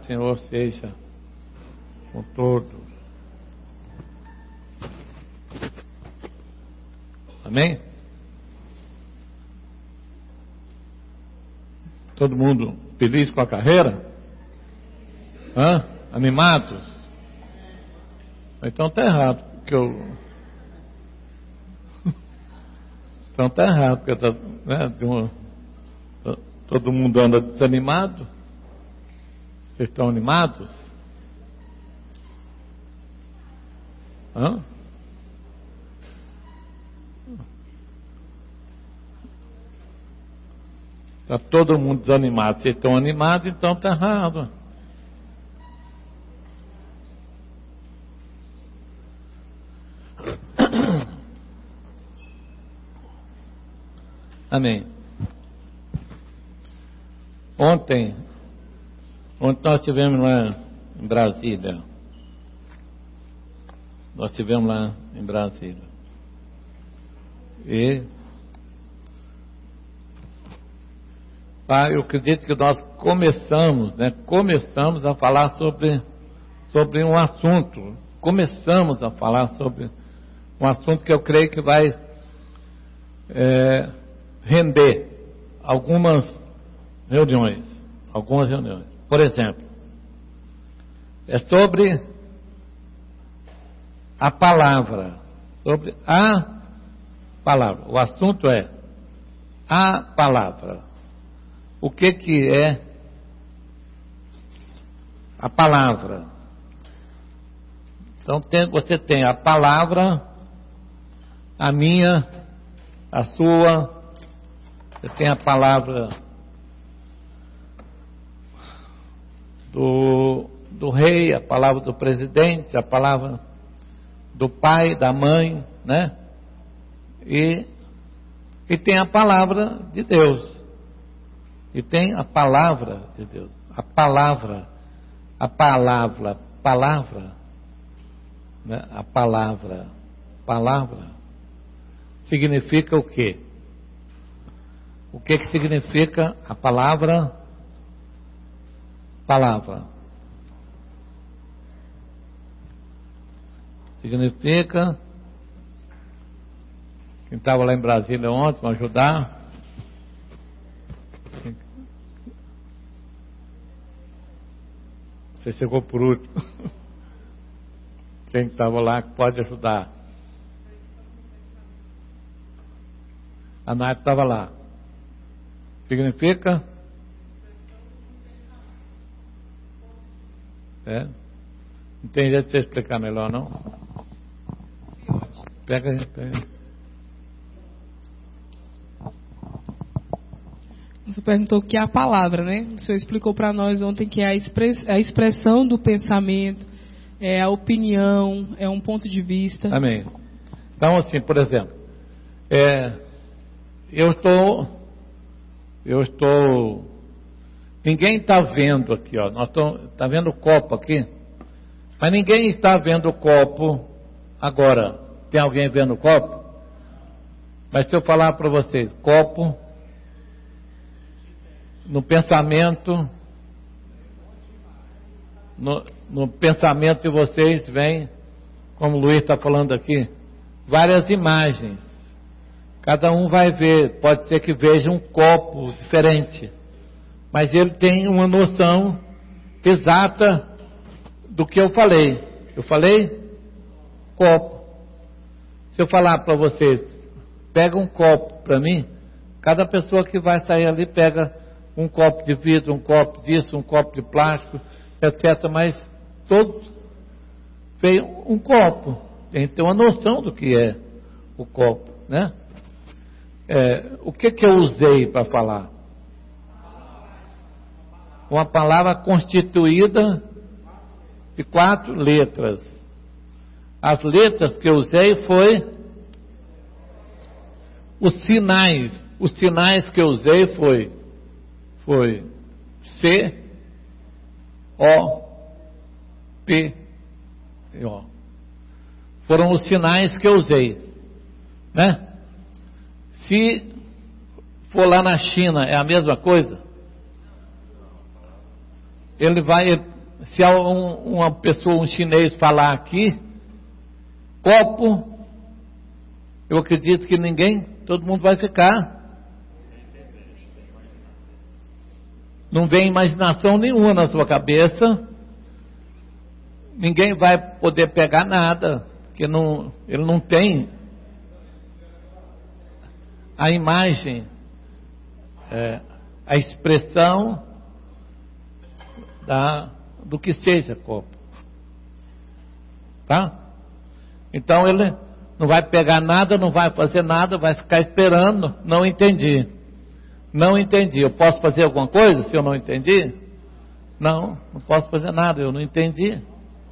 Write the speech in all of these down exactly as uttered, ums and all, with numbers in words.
Senhor seja com todos. Amém? Todo mundo feliz com a carreira? Hã? Animados? Então está errado, porque eu... Então está errado, porque tá, né, de uma... todo mundo anda desanimado. Vocês estão animados? Hã? Está todo mundo desanimado. Vocês estão animados, então está errado. Amém. Ontem, ontem nós estivemos lá em Brasília. Nós estivemos lá em Brasília. E ah, eu acredito que nós começamos, né? Começamos a falar sobre, sobre um assunto. Começamos a falar sobre um assunto que eu creio que vai é, render algumas reuniões. Algumas reuniões. Por exemplo, é sobre a palavra. Sobre a palavra. O assunto é a palavra. O que que é a palavra? Então tem, você tem a palavra, a minha, a sua, você tem a palavra do, do rei, a palavra do presidente, a palavra do pai, da mãe, né? E, e tem a palavra de Deus. E tem a palavra de Deus. A palavra, a palavra, palavra, né? A palavra, palavra, significa o quê? O que que significa a palavra, palavra? Significa, quem estava lá em Brasília ontem, para ajudar, você chegou por último. Quem estava lá que pode ajudar? A Nath estava lá. Significa? É? Não tem jeito de você explicar melhor, não? Pega, pega. Você perguntou o que é a palavra, né? O senhor explicou para nós ontem que é a, express, a expressão do pensamento, é a opinião, é um ponto de vista. Amém. Então, assim, por exemplo, é, eu estou, eu estou, ninguém está vendo aqui, ó, nós estamos, está vendo o copo aqui, mas ninguém está vendo o copo agora. Tem alguém vendo o copo? Mas se eu falar para vocês, copo, no pensamento, no, no pensamento de vocês vem, como o Luiz está falando aqui, várias imagens. Cada um vai ver, pode ser que veja um copo diferente, mas ele tem uma noção exata do que eu falei. Eu falei copo. Se eu falar para vocês, pega um copo para mim, cada pessoa que vai sair ali pega um copo de vidro, um copo disso, um copo de plástico, etcétera. Mas todos veio um copo. Tem que ter uma noção do que é o copo, né? É, o que que eu usei para falar? Uma palavra constituída de quatro letras. As letras que eu usei foi os sinais. Os sinais que eu usei foi foi C, O, P, O. Foram os sinais que eu usei, né? Se for lá na China, é a mesma coisa? Ele vai, se um, uma pessoa, um chinês falar aqui, copo, eu acredito que ninguém, todo mundo vai ficar. Não vem imaginação nenhuma na sua cabeça. Ninguém vai poder pegar nada, porque não, ele não tem a imagem, é, a expressão da, do que seja copo. Tá? Então ele não vai pegar nada, não vai fazer nada, vai ficar esperando. Não entendi. Não entendi. Eu posso fazer alguma coisa se eu não entendi? Não, não posso fazer nada, eu não entendi.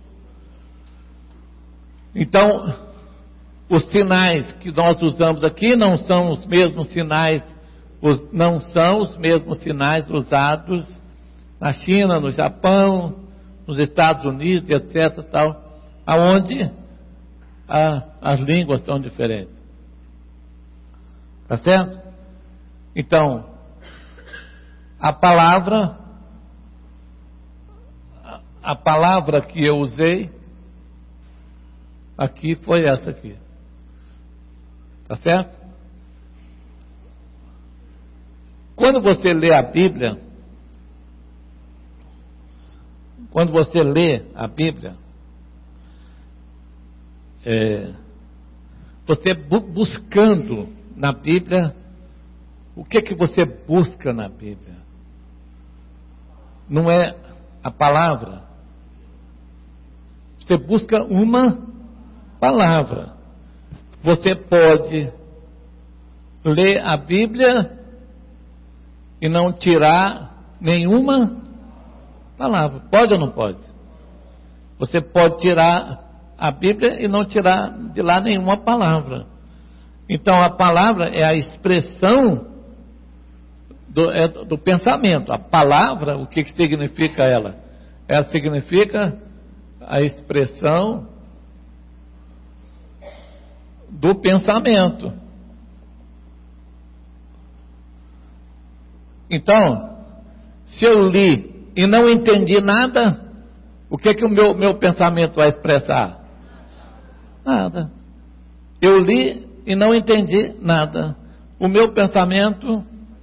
Então, os sinais que nós usamos aqui não são os mesmos sinais, os, não são os mesmos sinais usados na China, no Japão, nos Estados Unidos, etc, tal, aonde a, as línguas são diferentes. Tá certo? Então, a palavra, a, a palavra que eu usei aqui foi essa aqui. Tá certo? Quando você lê a Bíblia, quando você lê a Bíblia, é, você bu- buscando na Bíblia, o que que você busca na Bíblia? Não é a palavra. Você busca uma palavra. Você pode ler a Bíblia e não tirar nenhuma palavra. Pode ou não pode? Você pode tirar a Bíblia e não tirar de lá nenhuma palavra. Então a palavra é a expressão do, é do pensamento. A palavra, o que, que significa ela? Ela significa a expressão do pensamento. Então, se eu li e não entendi nada, o que que o meu, meu pensamento vai expressar? Nada. Eu li e não entendi nada. O meu pensamento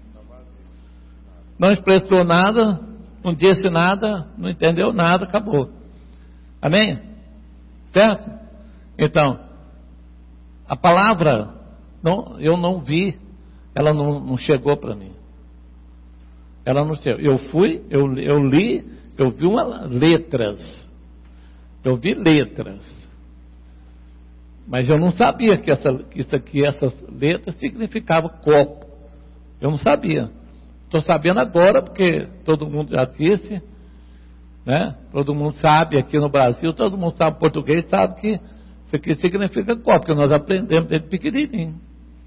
não expressou nada, não disse nada, não entendeu nada, acabou. Amém? Certo? Então, a palavra, não, eu não vi, ela não, não chegou para mim. Ela não chegou. Eu fui, eu, eu li, eu vi uma, letras. Eu vi letras. Mas eu não sabia que, essa, que isso aqui, essas letras significavam copo. Eu não sabia. Estou sabendo agora, porque todo mundo já disse, né? Todo mundo sabe aqui no Brasil, todo mundo sabe português, sabe que isso aqui significa copo, porque nós aprendemos desde pequenininho.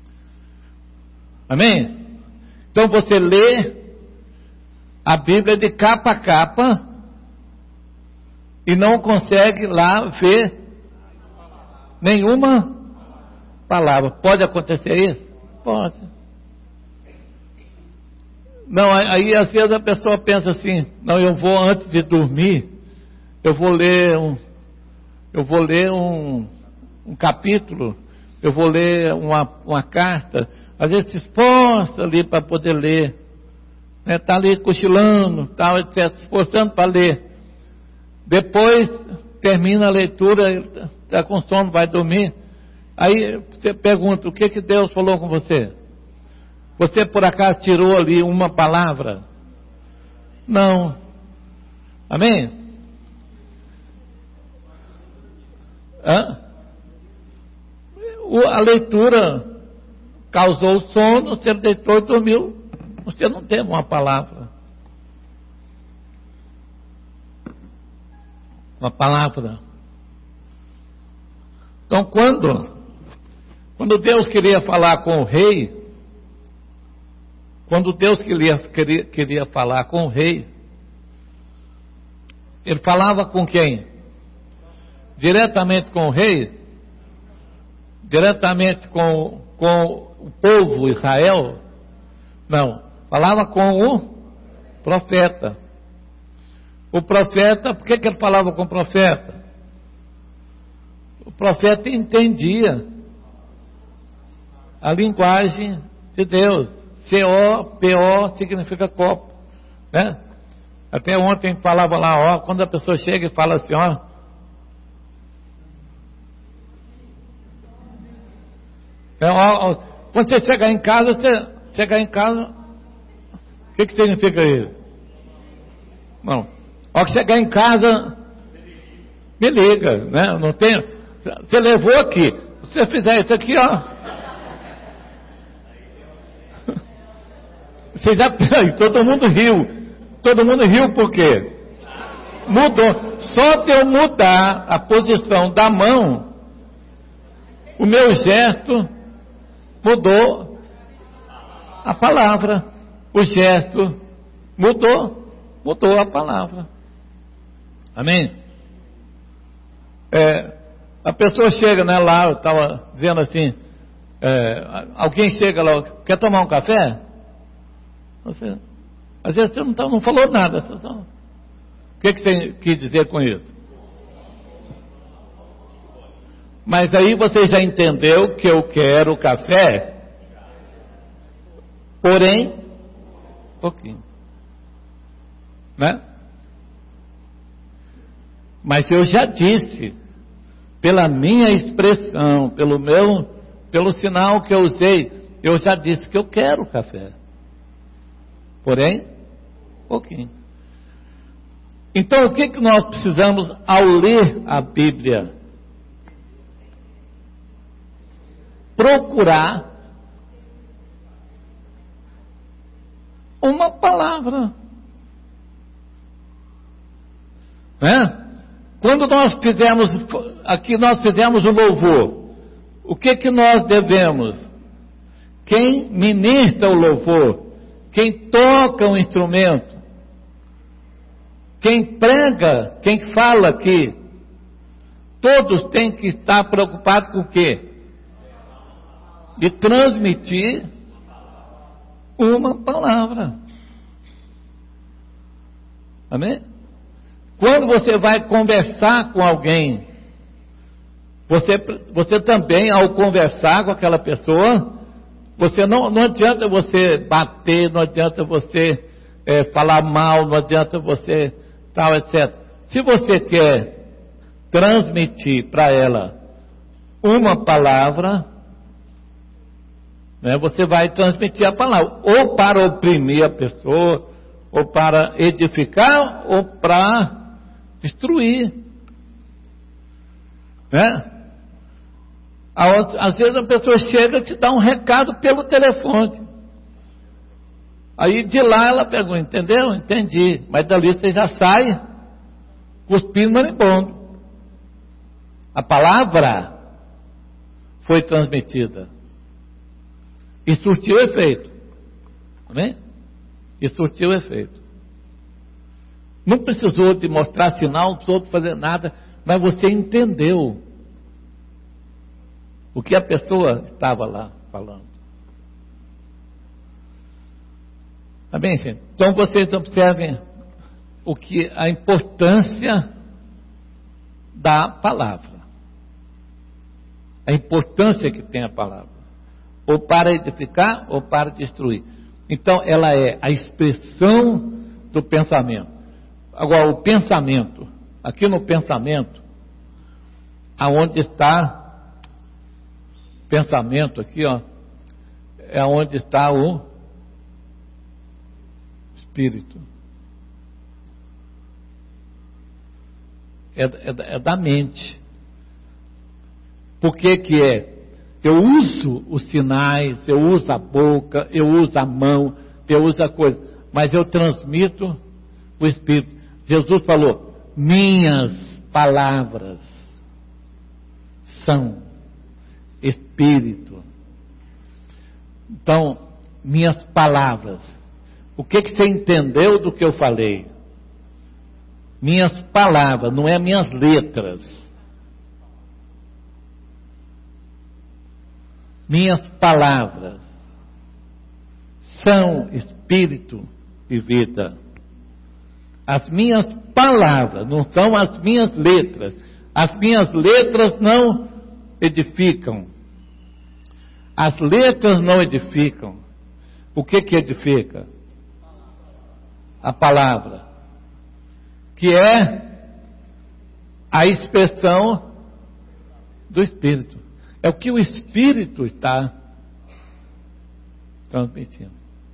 Amém? Então você lê a Bíblia de capa a capa e não consegue lá ver nenhuma palavra. Pode acontecer isso? Pode. Não, aí às vezes a pessoa pensa assim, não, eu vou antes de dormir, eu vou ler um, eu vou ler um, um capítulo, eu vou ler uma, uma carta, às vezes se esforça ali para poder ler, está né, ali cochilando, tal, etcétera, se esforçando para ler. Depois termina a leitura, está com sono, vai dormir. Aí você pergunta, o que que Deus falou com você? Você por acaso tirou ali uma palavra? Não. Amém? Hã? A leitura causou sono, você deitou e dormiu. Você não teve uma palavra. Uma palavra. Então quando, quando Deus queria falar com o rei, quando Deus queria, queria, queria falar com o rei, ele falava com quem? Diretamente com o rei? Diretamente com, com o povo Israel? Não, falava com o profeta. O profeta, por que, que ele falava com o profeta? O profeta entendia a linguagem de Deus. C O P O significa copo, né? Até ontem falava lá, ó, quando a pessoa chega e fala assim, ó, é, ó, ó quando você chegar em casa, você chegar em casa, o que que significa isso? Não, ó, que chegar em casa, me liga, né? Não tem, você levou aqui, se você fizer isso aqui, ó, você já, todo mundo riu. Todo mundo riu por quê? Mudou. Só de eu mudar a posição da mão, o meu gesto mudou a palavra. O gesto mudou, mudou a palavra. Amém? É, a pessoa chega, né, lá, eu estava dizendo assim, é, alguém chega lá, quer tomar um café? Você, às vezes você não, tá, não falou nada. Você só, o que, que você quis dizer com isso? Mas aí você já entendeu que eu quero café, porém, pouquinho, né? Mas eu já disse, pela minha expressão, pelo meu, pelo sinal que eu usei, eu já disse que eu quero café. Porém, pouquinho. Então, o que, que nós precisamos ao ler a Bíblia? Procurar uma palavra. Né? Quando nós fizemos, aqui nós fizemos o louvor, o que, que nós devemos? Quem ministra o louvor, quem toca o instrumento, quem prega, quem fala aqui, todos têm que estar preocupados com o quê? De transmitir uma palavra. Amém? Quando você vai conversar com alguém, você, você também, ao conversar com aquela pessoa, você não, não adianta você bater, não adianta você é, falar mal, não adianta você tal, etcétera. Se você quer transmitir para ela uma palavra, né, você vai transmitir a palavra, ou para oprimir a pessoa, ou para edificar, ou para destruir. Né? Às vezes a pessoa chega e te dá um recado pelo telefone. Aí de lá ela pergunta, entendeu? Entendi. Mas dali você já sai cuspindo marimbondo. A palavra foi transmitida. E surtiu efeito. Amém? E surtiu efeito. Não precisou de mostrar sinal, não precisou de fazer nada, mas você entendeu o que a pessoa estava lá falando. Tá bem, gente? Então vocês observem o que, a importância da palavra. A importância que tem a palavra. Ou para edificar, ou para destruir. Então ela é a expressão do pensamento. Agora o pensamento, aqui no pensamento, aonde está pensamento aqui, ó, é onde está o espírito. É, é, é da mente. Por que que é? Eu uso os sinais, eu uso a boca, eu uso a mão, eu uso a coisa, mas eu transmito o espírito. Jesus falou, minhas palavras são espírito. Então, minhas palavras. O que que você entendeu do que eu falei? Minhas palavras, não é minhas letras. Minhas palavras são espírito e vida. As minhas palavras, não são as minhas letras. As minhas letras não edificam. As letras não edificam. O que que edifica? A palavra, que é a expressão do Espírito. É o que o Espírito está transmitindo.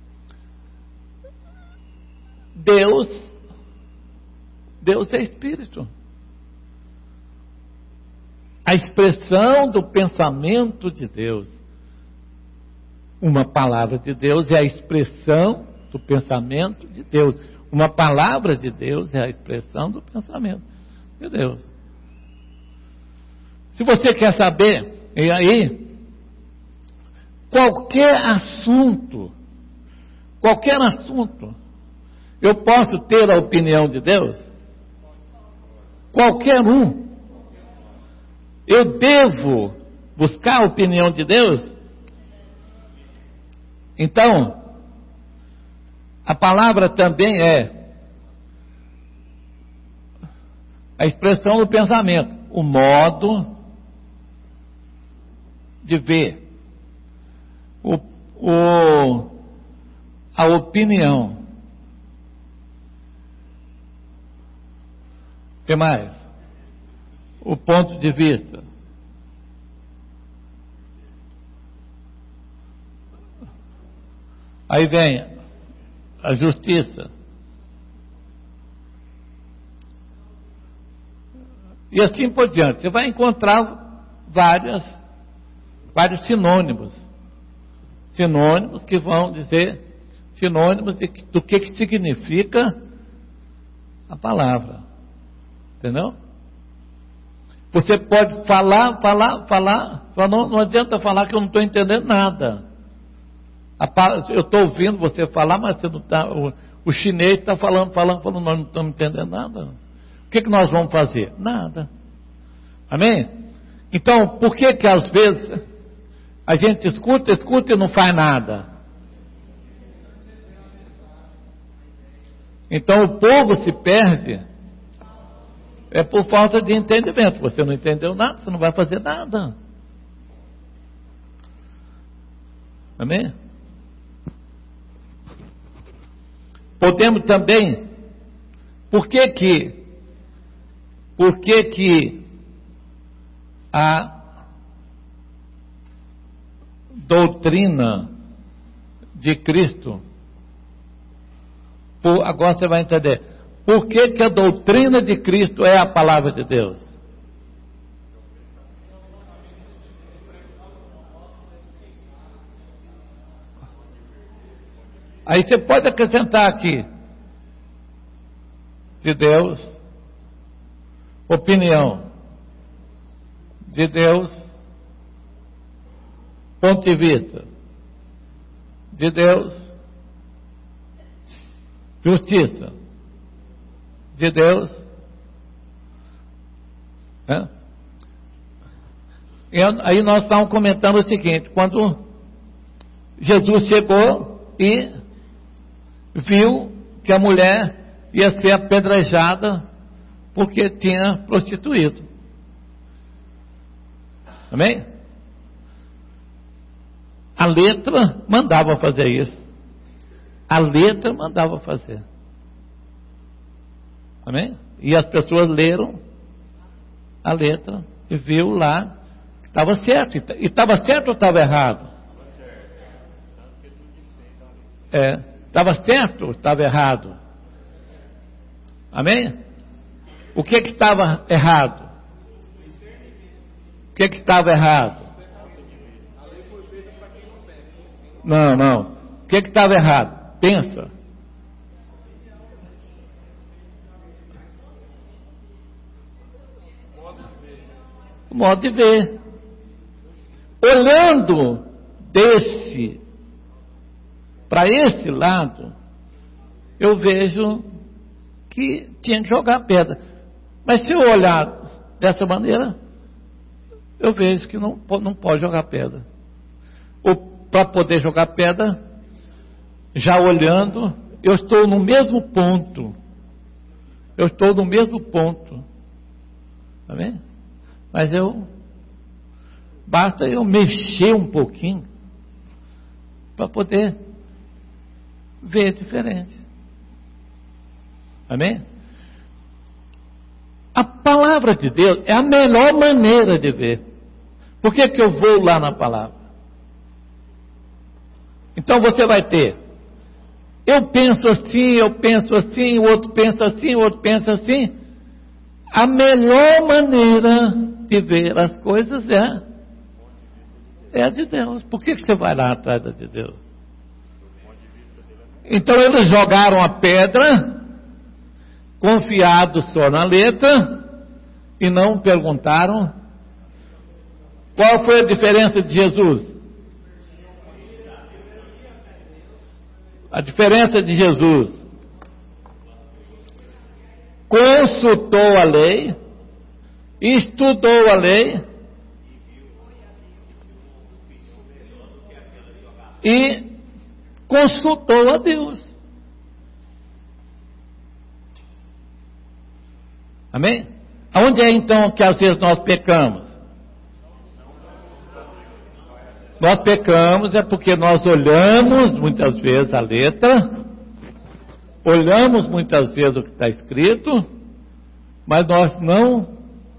Deus, Deus é Espírito. A expressão do pensamento de Deus. Uma palavra de Deus é a expressão do pensamento de Deus. Uma palavra de Deus é a expressão do pensamento de Deus. Se você quer saber, e aí, qualquer assunto, qualquer assunto, eu posso ter a opinião de Deus? Qualquer um. Eu devo buscar a opinião de Deus? Então, a palavra também é a expressão do pensamento, o modo de ver, o, o, a opinião. O que mais? O ponto de vista. Aí vem a justiça. E assim por diante. Você vai encontrar várias, vários sinônimos. Sinônimos que vão dizer, sinônimos de, do que, que significa a palavra. Entendeu? Você pode falar, falar, falar, não, não adianta falar que eu não estou entendendo nada. Eu estou ouvindo você falar, mas você não tá, o, o chinês está falando, falando, falando, nós não estamos entendendo nada. O que, que nós vamos fazer? Nada. Amém? Então, por que que às vezes a gente escuta, escuta e não faz nada? Então o povo se perde, é por falta de entendimento. Você não entendeu nada, você não vai fazer nada. Amém? Podemos também, por que que, por que que a doutrina de Cristo, por, agora você vai entender, por que que a doutrina de Cristo é a palavra de Deus? Aí você pode acrescentar aqui, de Deus, opinião, de Deus, ponto de vista, de Deus, justiça, de Deus, né? E aí nós estávamos comentando o seguinte, quando Jesus chegou e viu que a mulher ia ser apedrejada porque tinha prostituído. Amém? A letra mandava fazer isso. A letra mandava fazer. Amém? E as pessoas leram a letra e viu lá que estava certo. E estava certo ou estava errado? É. Estava certo ou estava errado? Amém? O que que estava errado? O que que estava errado? Não, não. O que que estava errado? Pensa. O modo de ver. Olhando desse para esse lado, eu vejo que tinha que jogar pedra. Mas se eu olhar dessa maneira, eu vejo que não, não pode jogar pedra. Ou para poder jogar pedra, já olhando, eu estou no mesmo ponto Eu estou no mesmo ponto. Tá vendo? Mas eu, basta eu mexer um pouquinho para poder ver diferente. Amém? A palavra de Deus é a melhor maneira de ver. Por que que eu vou lá na palavra? Então você vai ter, eu penso assim, eu penso assim, o outro pensa assim, o outro pensa assim. A melhor maneira de ver as coisas é, é a de Deus. Por que que você vai lá atrás da de Deus? Então eles jogaram a pedra, confiados só na letra, e não perguntaram qual foi a diferença de Jesus. A diferença de Jesus: consultou a lei, estudou a lei e consultou a Deus. Amém? Aonde é então que às vezes nós pecamos? Nós pecamos é porque nós olhamos muitas vezes a letra, olhamos muitas vezes o que está escrito, mas nós não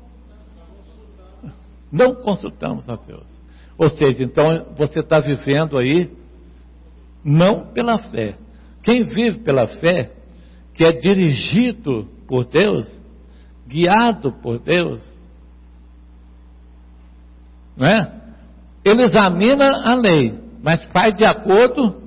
não consultamos a Deus. Ou seja, então você está vivendo aí não pela fé. Quem vive pela fé, que é dirigido por Deus, guiado por Deus, não é? Ele examina a lei, mas faz de acordo.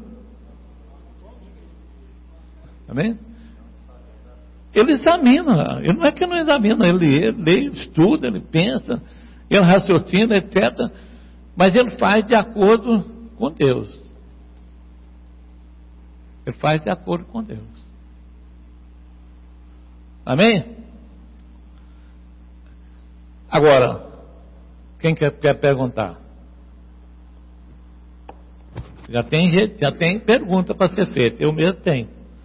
Amém? Ele examina, ele não é que não examina, ele lê, estuda, ele pensa, ele raciocina, etcétera. Mas ele faz de acordo com Deus. Ele faz de acordo com Deus. Amém? Agora, quem quer, quer perguntar? Já tem, já tem pergunta para ser feita, eu mesmo tenho.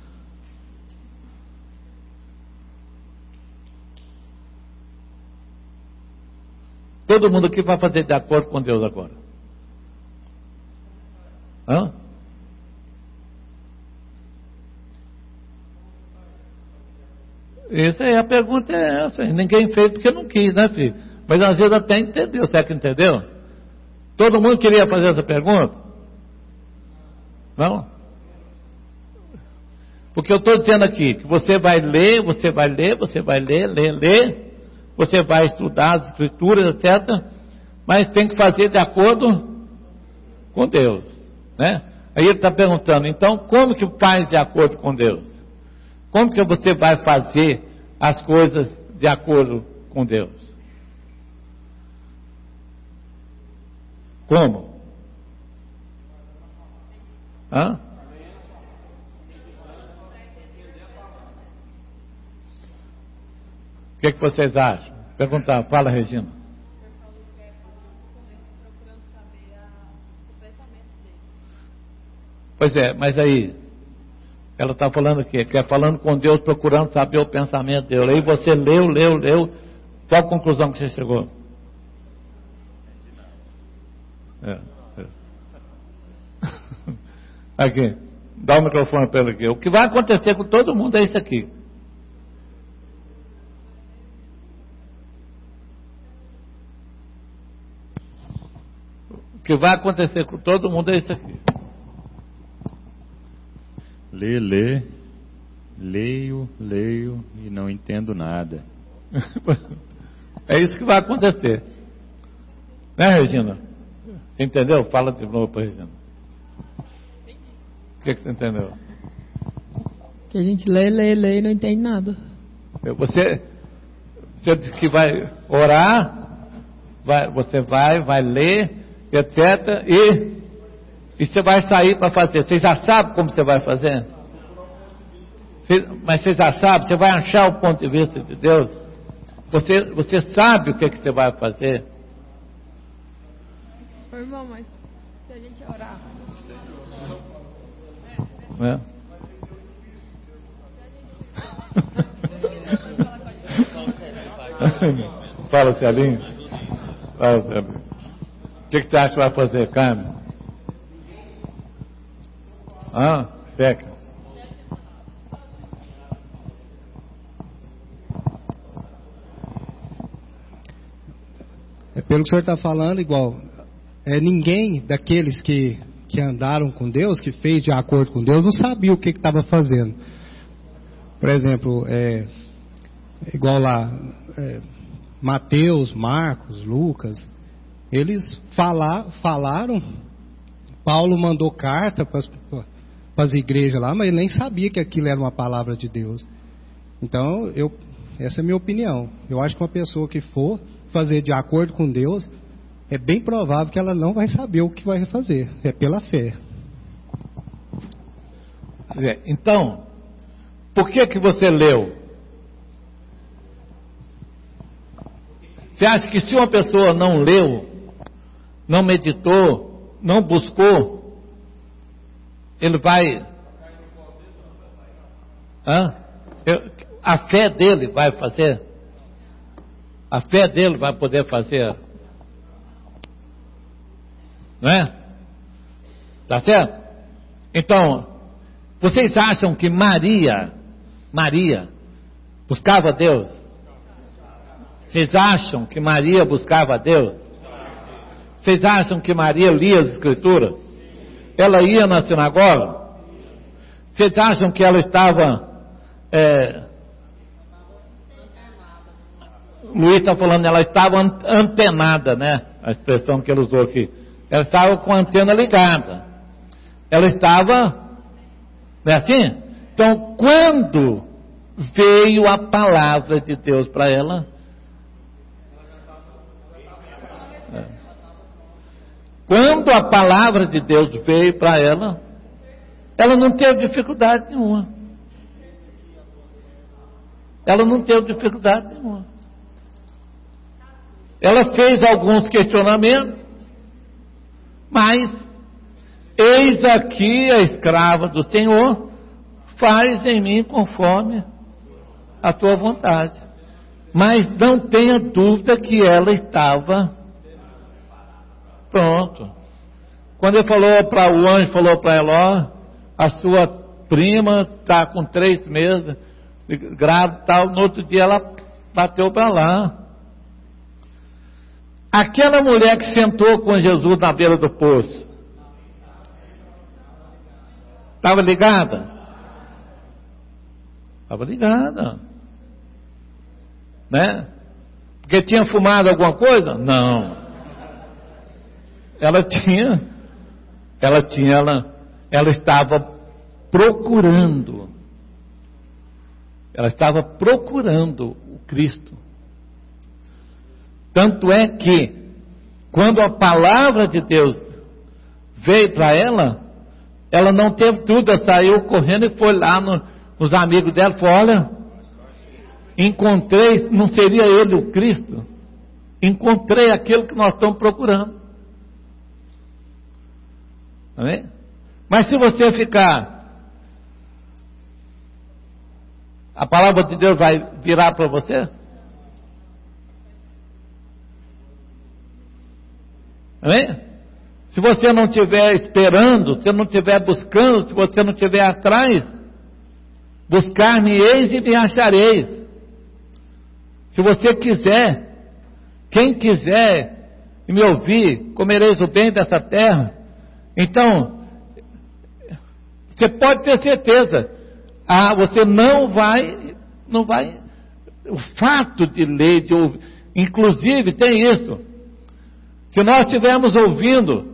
Todo mundo aqui vai fazer de acordo com Deus agora. Hã? Isso aí, a pergunta é essa. Ninguém fez porque não quis, né, filho? Mas às vezes até entendeu, será que entendeu? Todo mundo queria fazer essa pergunta? Não? Porque eu estou dizendo aqui que você vai ler, você vai ler, você vai ler, ler, ler, você vai estudar as escrituras, etcétera. Mas tem que fazer de acordo com Deus, né? Aí ele está perguntando, então como que faz de acordo com Deus? Como que você vai fazer as coisas de acordo com Deus? Como? Hã? O que, que vocês acham? Perguntar, fala, Regina. Pois é, mas aí ela está falando o quê? Que é falando com Deus, procurando saber o pensamento dele. Aí você leu, leu, leu. Qual a conclusão que você chegou? É, é. Aqui, dá o microfone para ele aqui. O que vai acontecer com todo mundo é isso aqui. O que vai acontecer com todo mundo é isso aqui. Lê, lê, leio, leio e não entendo nada. É isso que vai acontecer. Né, Regina? Você entendeu? Fala de novo para Regina. O que, que você entendeu? Que a gente lê, lê, lê e não entende nada. Você, você diz que vai orar, vai, você vai, vai ler, etcétera. E, e você vai sair para fazer. Você já sabe como você vai fazer? Você, mas você já sabe, você vai achar o ponto de vista de Deus. Você, você sabe o que, que você vai fazer. Ô, irmão, mas se a gente orar... É. Fala, Celinho. Fala, Celinho. O que, que você acha que vai fazer, Carmen? Ah, seca. É pelo que o senhor está falando, igual, é, ninguém daqueles que, que andaram com Deus, que fez de acordo com Deus, não sabia o que estava fazendo. Por exemplo, é, igual lá, é, Mateus, Marcos, Lucas, eles falar, falaram, Paulo mandou carta para as igrejas lá, mas ele nem sabia que aquilo era uma palavra de Deus. Então, eu, essa é a minha opinião. Eu acho que uma pessoa que for fazer de acordo com Deus, é bem provável que ela não vai saber o que vai fazer. É pela fé. Então, por que que você leu? Você acha que se uma pessoa não leu, não meditou, não buscou, ele vai... Hã? Eu, a fé dele vai fazer... A fé dele vai poder fazer, não é? Tá certo? Então, vocês acham que Maria, Maria, buscava Deus? Vocês acham que Maria buscava Deus? Vocês acham que Maria lia as Escrituras? Ela ia na sinagoga? Vocês acham que ela estava... É, Luiz está falando, ela estava antenada, né? A expressão que ele usou aqui. Ela estava com a antena ligada. Ela estava... Não é assim? Então, quando veio a palavra de Deus para ela... É. Quando a palavra de Deus veio para ela, ela não teve dificuldade nenhuma. Ela não teve dificuldade nenhuma. Ela fez alguns questionamentos, mas eis aqui a escrava do Senhor, faz em mim conforme a tua vontade. Mas não tenha dúvida que ela estava pronto. Quando ele falou para o anjo, falou para ela, ó, a sua prima está com três meses, grávida e tal, no outro dia ela bateu para lá. Aquela mulher que sentou com Jesus na beira do poço, estava ligada? Estava ligada. Né? Porque tinha fumado alguma coisa? Não. Ela tinha, ela tinha, ela, ela estava procurando. Ela estava procurando o Cristo. Tanto é que, quando a palavra de Deus veio para ela, ela não teve tudo, ela saiu correndo e foi lá no, nos amigos dela, falou, olha, encontrei, não seria ele o Cristo? Encontrei aquilo que nós estamos procurando. Amém? Mas se você ficar, a palavra de Deus vai virar para você? Amém? Se você não estiver esperando, se não estiver buscando, se você não estiver atrás, buscar-me-eis e me achareis. Se você quiser, quem quiser e me ouvir, comereis o bem dessa terra. Então, você pode ter certeza, ah, você não vai, não vai, o fato de ler, de ouvir, inclusive tem isso, se nós estivermos ouvindo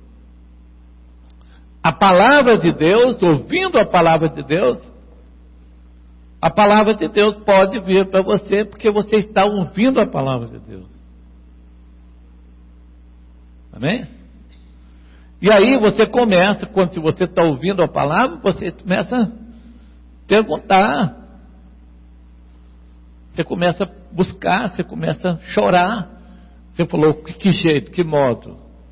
a palavra de Deus, ouvindo a palavra de Deus, a palavra de Deus pode vir para você, porque você está ouvindo a palavra de Deus. Amém? E aí você começa, quando se você está ouvindo a palavra, você começa a perguntar, você começa a buscar, você começa a chorar. Você falou, que, que jeito, que modo?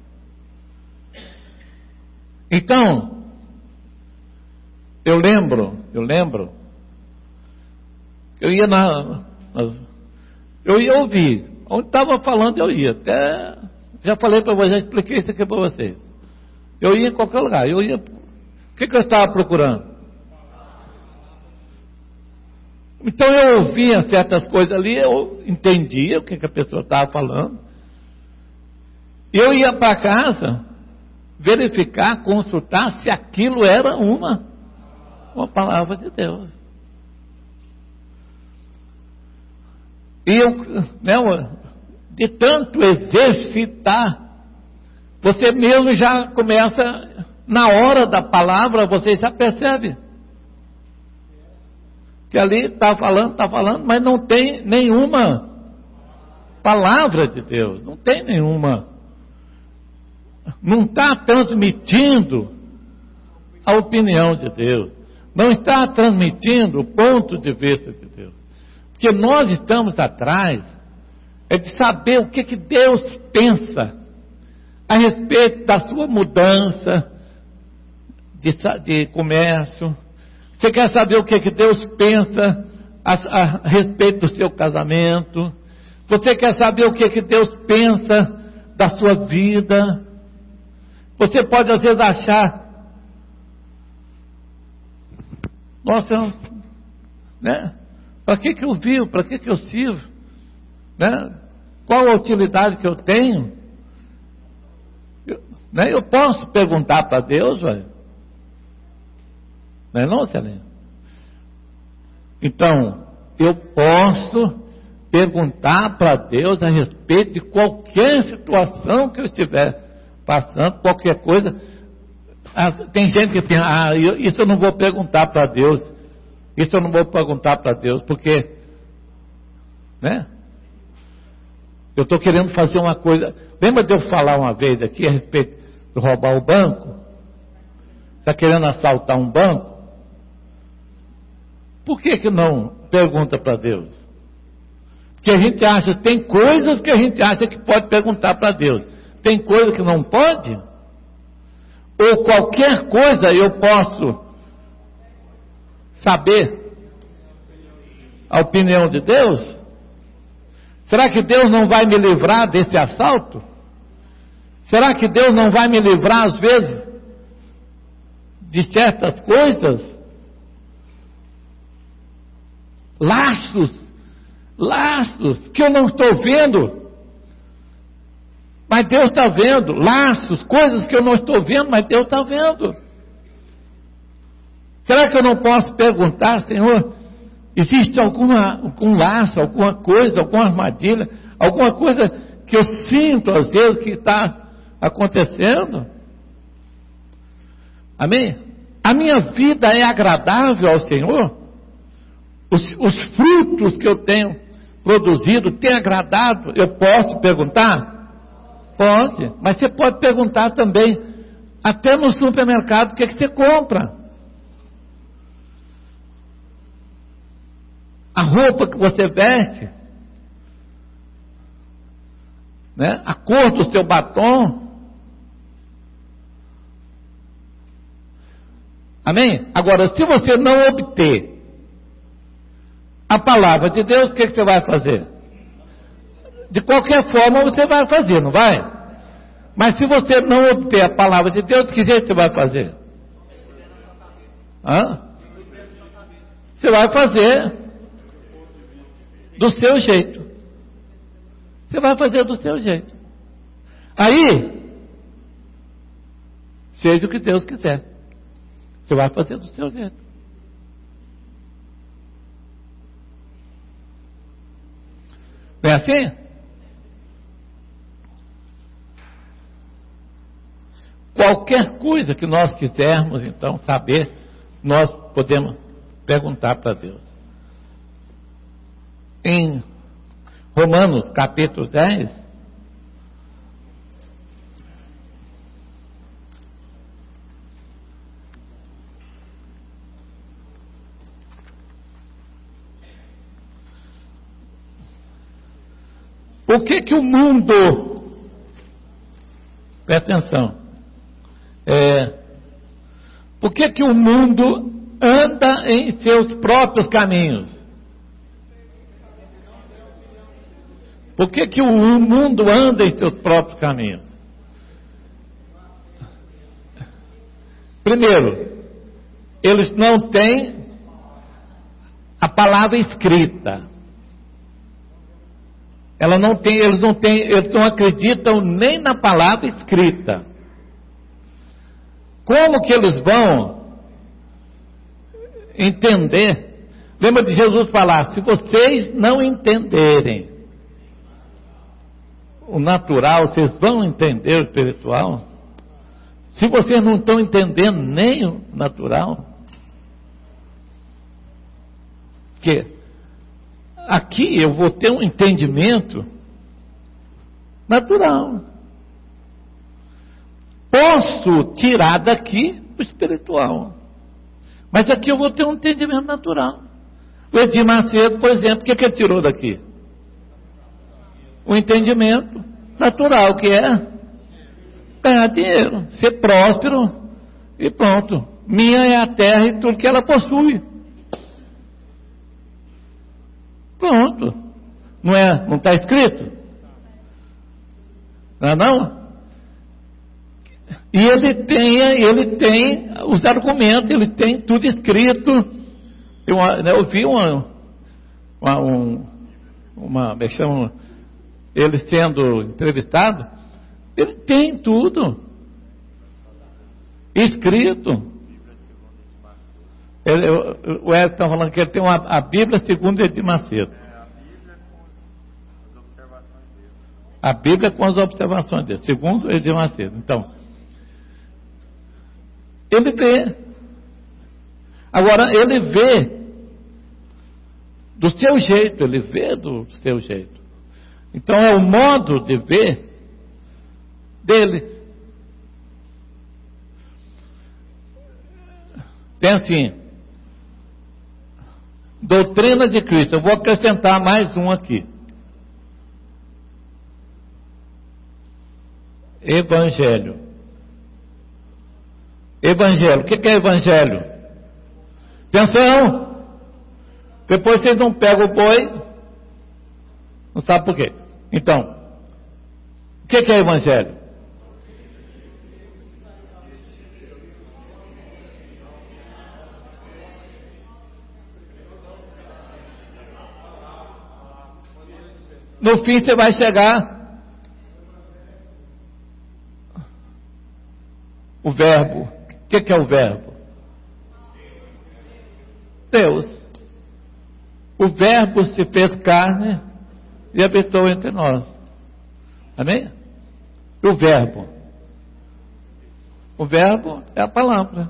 Então, eu lembro, eu lembro, Eu ia na, na eu ia ouvir, onde estava falando eu ia, até, já falei para vocês, já expliquei isso aqui para vocês. Eu ia em qualquer lugar, eu ia, o que, que eu estava procurando? Então eu ouvia certas coisas ali, eu entendia o que, que a pessoa estava falando. Eu ia para casa verificar, consultar se aquilo era uma, uma palavra de Deus. E eu, né, de tanto exercitar, você mesmo já começa, na hora da palavra, você já percebe que ali está falando, está falando, mas não tem nenhuma palavra de Deus, não tem nenhuma, não está transmitindo a opinião de Deus, não está transmitindo o ponto de vista de Deus. Porque nós estamos atrás é de saber o que, que Deus pensa a respeito da sua mudança de, de comércio. Você quer saber o que, que Deus pensa a, a, a respeito do seu casamento? Você quer saber o que, que Deus pensa da sua vida? Você pode às vezes achar, nossa, né? Para que, que eu vivo? Para que, que eu sirvo? Né? Qual a utilidade que eu tenho? Eu, né? eu posso perguntar para Deus, velho? Não é não, Celina? Então, eu posso perguntar para Deus a respeito de qualquer situação que eu estiver passando, qualquer coisa. Ah, tem gente que pensa, ah, eu, isso eu não vou perguntar para Deus. Isso eu não vou perguntar para Deus, porque, né? Eu estou querendo fazer uma coisa. Lembra de eu falar uma vez aqui a respeito de roubar o banco? Está querendo assaltar um banco? Por que que não pergunta para Deus? Porque a gente acha, tem coisas que a gente acha que pode perguntar para Deus. Tem coisa que não pode? Ou qualquer coisa eu posso saber a opinião de Deus? Será que Deus não vai me livrar desse assalto? Será que Deus não vai me livrar às vezes de certas coisas? Laços, laços que eu não estou vendo, mas Deus está vendo. Laços, coisas que eu não estou vendo, mas Deus está vendo. Será que eu não posso perguntar, Senhor, existe alguma, algum laço, alguma coisa, alguma armadilha, alguma coisa que eu sinto às vezes que está acontecendo? Amém? A minha vida é agradável ao Senhor? Os, os frutos que eu tenho produzido têm agradado? Eu posso perguntar? Pode, mas você pode perguntar também, até no supermercado, o que, é que você compra? A roupa que você veste, né? A cor do seu batom. Amém? Agora, se você não obter a palavra de Deus, o que, que você vai fazer? De qualquer forma você vai fazer, não vai? Mas se você não obter a palavra de Deus, que jeito você vai fazer? Hã? Você vai fazer do seu jeito. Você vai fazer do seu jeito. Aí, seja o que Deus quiser, você vai fazer do seu jeito. Não é assim? Qualquer coisa que nós quisermos, então, saber, nós podemos perguntar para Deus. Em Romanos capítulo dez, por que que o mundo, presta atenção, é, por que que o mundo anda em seus próprios caminhos? Por que que o mundo anda em seus próprios caminhos? Primeiro, eles não têm a palavra escrita. Ela não tem, eles não têm, eles não acreditam nem na palavra escrita. Como que eles vão entender? Lembra de Jesus falar: se vocês não entenderem o natural, vocês vão entender o espiritual? Se vocês não estão entendendo nem o natural, que aqui eu vou ter um entendimento natural. Posso tirar daqui o espiritual, mas aqui eu vou ter um entendimento natural. O Edir Macedo, por exemplo, o que, que ele tirou daqui? O entendimento natural, que é ganhar dinheiro, ser próspero e pronto. Minha é a terra e tudo que ela possui. Pronto. Não é? Não está escrito? Não é não? E ele tem, ele tem os argumentos, ele tem tudo escrito. Eu, eu vi uma, uma, um, uma, me chama, ele sendo entrevistado, ele tem tudo escrito. Ele, o Hélio está falando que ele tem uma, a Bíblia segundo Edir Macedo. A Bíblia com as observações dele, segundo Edir Macedo. Então, ele vê. Agora, ele vê do seu jeito, ele vê do seu jeito. Então, é o modo de ver dele. Tem assim, doutrina de Cristo. Eu vou acrescentar mais um aqui. Evangelho. Evangelho. O que é evangelho? Atenção! Depois vocês não pegam o boi, não sabe por quê. Então, o que é evangelho? No fim você vai chegar o verbo. O que, que é o verbo? Deus. O verbo se fez carne e habitou entre nós. Amém? E o verbo? O verbo é a palavra.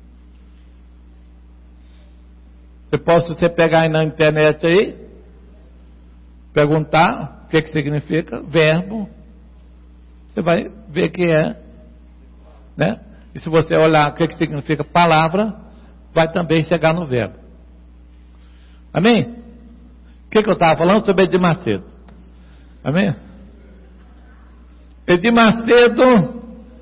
Eu posso você pegar aí na internet aí, perguntar o que, que significa verbo, você vai ver que é, né? E se você olhar o que, que significa palavra, vai também chegar no verbo. Amém? O que, que eu estava falando sobre Edir Macedo? Amém? Edir Macedo,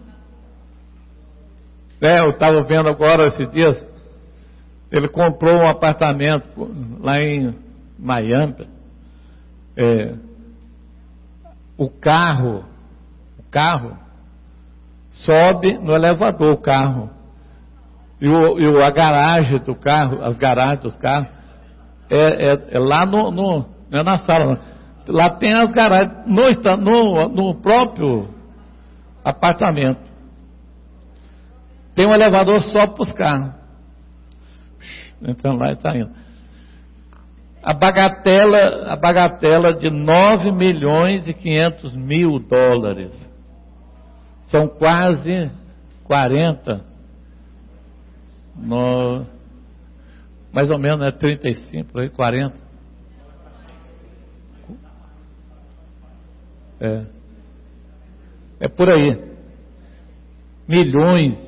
né, eu estava vendo agora esses dias, ele comprou um apartamento lá em Miami. É, o carro, o carro sobe no elevador, o carro, e, o, e a garagem do carro, as garagens dos carros, é, é, é lá no, no, não é na sala, não. Lá tem as garagens, no, no, no próprio apartamento. Tem um elevador só para os carros. Entrando lá e saindo. A bagatela, a bagatela de nove milhões e quinhentos mil dólares. São quase quarenta. No, mais ou menos, é trinta e cinco, por aí, quarenta. É. É por aí. Milhões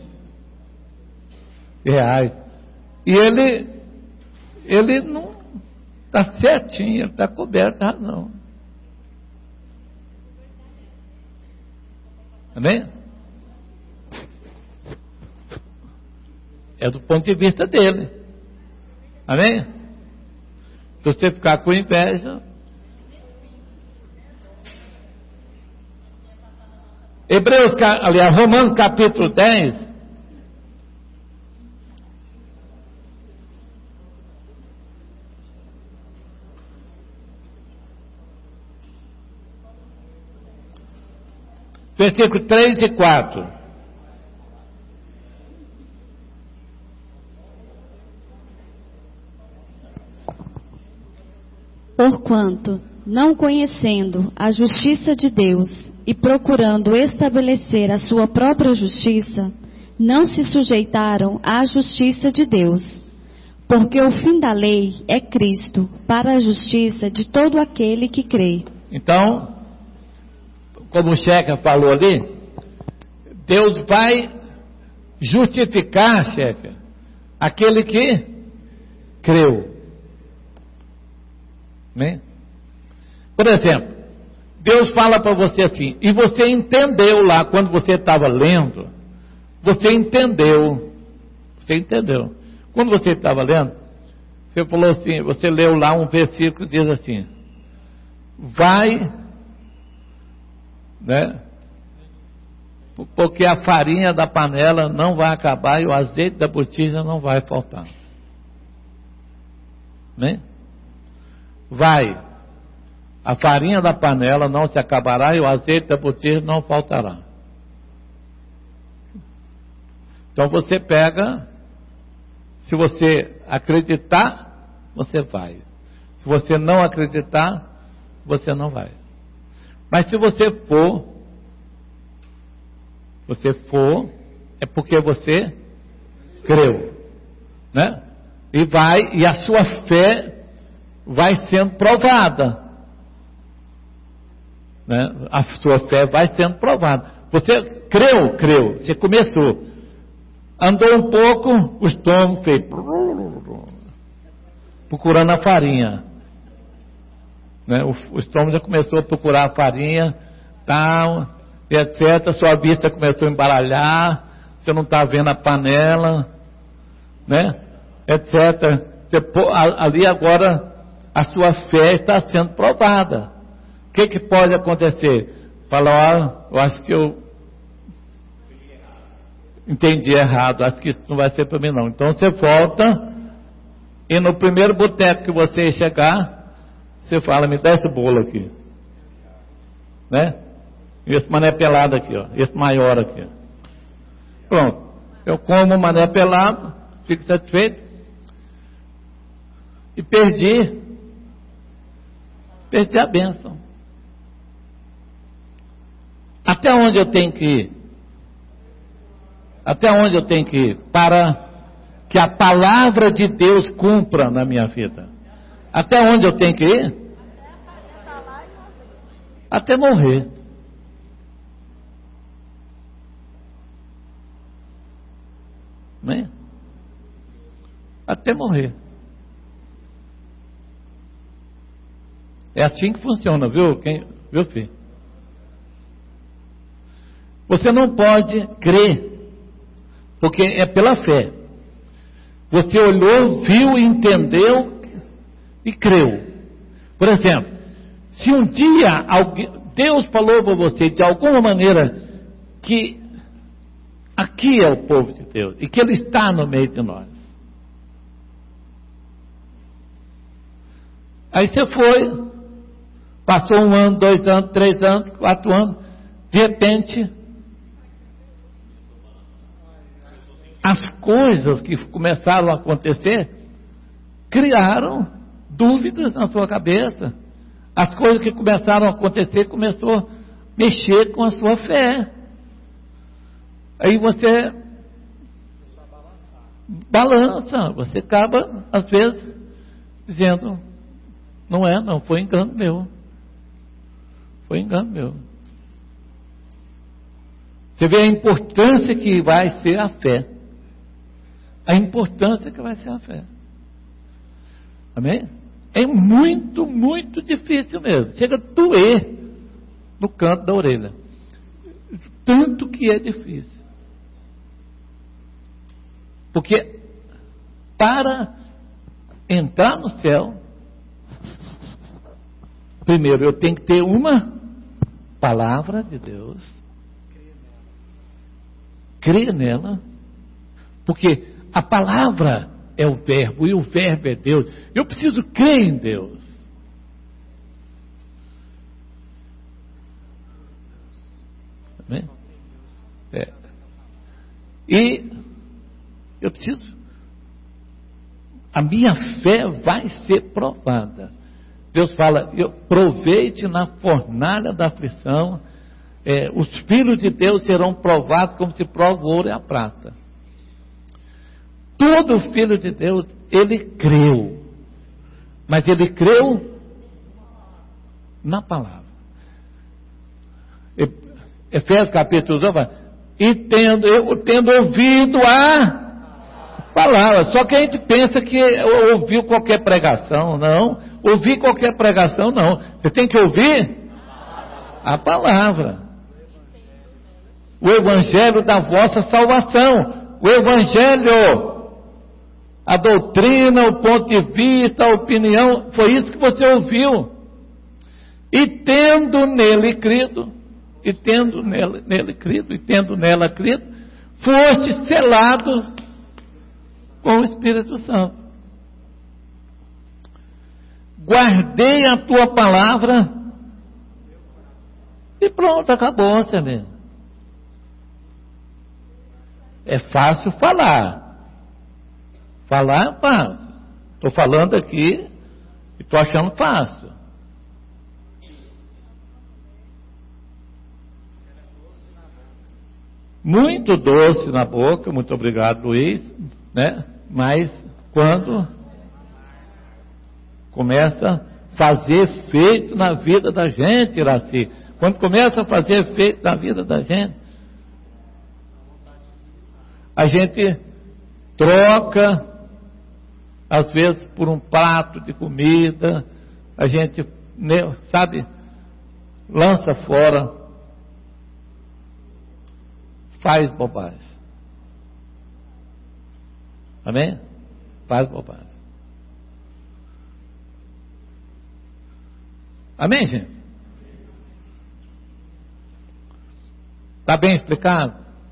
de reais. E ele, ele não está certinho, ele está coberto de razão. Amém? É do ponto de vista dele. Amém? Se você ficar com inveja, Hebreus, aliás, Romanos capítulo dez, versículo três e quatro. Porquanto, não conhecendo a justiça de Deus e procurando estabelecer a sua própria justiça, não se sujeitaram à justiça de Deus. Porque o fim da lei é Cristo, para a justiça de todo aquele que crê. Então, como o Checa falou ali, Deus vai justificar, Checa, aquele que creu. Né? Por exemplo, Deus fala para você assim, e você entendeu lá, quando você estava lendo, você entendeu, você entendeu. Quando você estava lendo, você falou assim, você leu lá um versículo que diz assim, vai, né? Porque a farinha da panela não vai acabar e o azeite da botija não vai faltar. Né? Vai, a farinha da panela não se acabará e o azeite da botija não faltará. Então você pega, se você acreditar, você vai. Se você não acreditar, você não vai. Mas se você for, você for, é porque você creu, né? E vai, e a sua fé vai sendo provada, né? A sua fé vai sendo provada. Você creu, creu, você começou, andou um pouco, o estômago fez procurando a farinha, né? O, o estômago já começou a procurar a farinha, tal, etcétera. Sua vista começou a embaralhar, você não está vendo a panela, né? Etcétera. Você, ali agora a sua fé está sendo provada. O que, que pode acontecer? Fala, ó, eu acho que eu entendi errado, acho que isso não vai ser para mim não. Então você volta e no primeiro boteco que você chegar, você fala, me dá esse bolo aqui, né? Esse mané pelado aqui, ó, esse maior aqui. Pronto, eu como o mané pelado, fico satisfeito e perdi, perdi a bênção. Até onde eu tenho que ir? Até onde eu tenho que ir? Para que a palavra de Deus cumpra na minha vida. Até onde eu tenho que ir? Até morrer. Né? Até morrer. É assim que funciona, viu? Quem, viu, filho? Você não pode crer, porque é pela fé. Você olhou, viu, entendeu e creu. Por exemplo, se um dia alguém, Deus falou para você de alguma maneira que aqui é o povo de Deus e que Ele está no meio de nós. Aí você foi, passou um ano, dois anos, três anos, quatro anos, de repente as coisas que começaram a acontecer criaram dúvidas na sua cabeça. As coisas que começaram a acontecer começou a mexer com a sua fé. Aí você balança, você acaba às vezes dizendo, não é, não, foi engano meu. Foi engano meu. Você vê a importância que vai ser a fé. A importância que vai ser a fé. Amém? É muito, muito difícil mesmo. Chega a doer no canto da orelha. Tanto que é difícil. Porque para entrar no céu, primeiro eu tenho que ter uma palavra de Deus. crer nela, porque a palavra é o verbo e o verbo é Deus. Eu preciso crer em Deus. Amém? É. E eu preciso, a minha fé vai ser provada. Deus fala, eu provei-te na fornalha da aflição, é, os filhos de Deus serão provados como se prova o ouro e a prata. Todo filho de Deus, ele creu, mas ele creu na palavra. Efésios capítulo dois, e tendo, eu, tendo ouvido a palavra, só que a gente pensa que ouviu qualquer pregação, não, ouvir qualquer pregação, não, você tem que ouvir a palavra, o evangelho da vossa salvação, o evangelho, a doutrina, o ponto de vista, a opinião, foi isso que você ouviu, e tendo nele crido, e tendo nele, nele crido, e tendo nela crido, foste selado com o Espírito Santo. Guardei a tua palavra e pronto, acabou, Celene. É fácil falar. Falar é fácil. Estou falando aqui e estou achando fácil. Muito doce na boca, muito obrigado, Luiz, né? Mas quando começa a fazer efeito na vida da gente, Iraci, quando começa a fazer efeito na vida da gente, a gente troca, às vezes por um prato de comida, a gente, sabe, lança fora, faz bobagem. Amém? Faz bobagem. Amém, gente? Está bem explicado?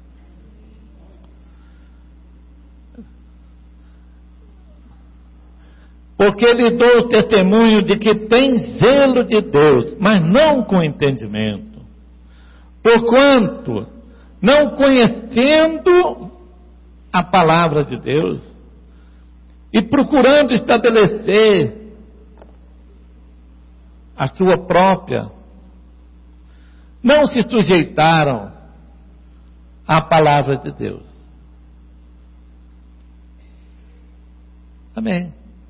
Porque lhe dou o testemunho de que tem zelo de Deus, mas não com entendimento. Porquanto, não conhecendo a palavra de Deus e procurando estabelecer a sua própria, não se sujeitaram à palavra de Deus. Amém.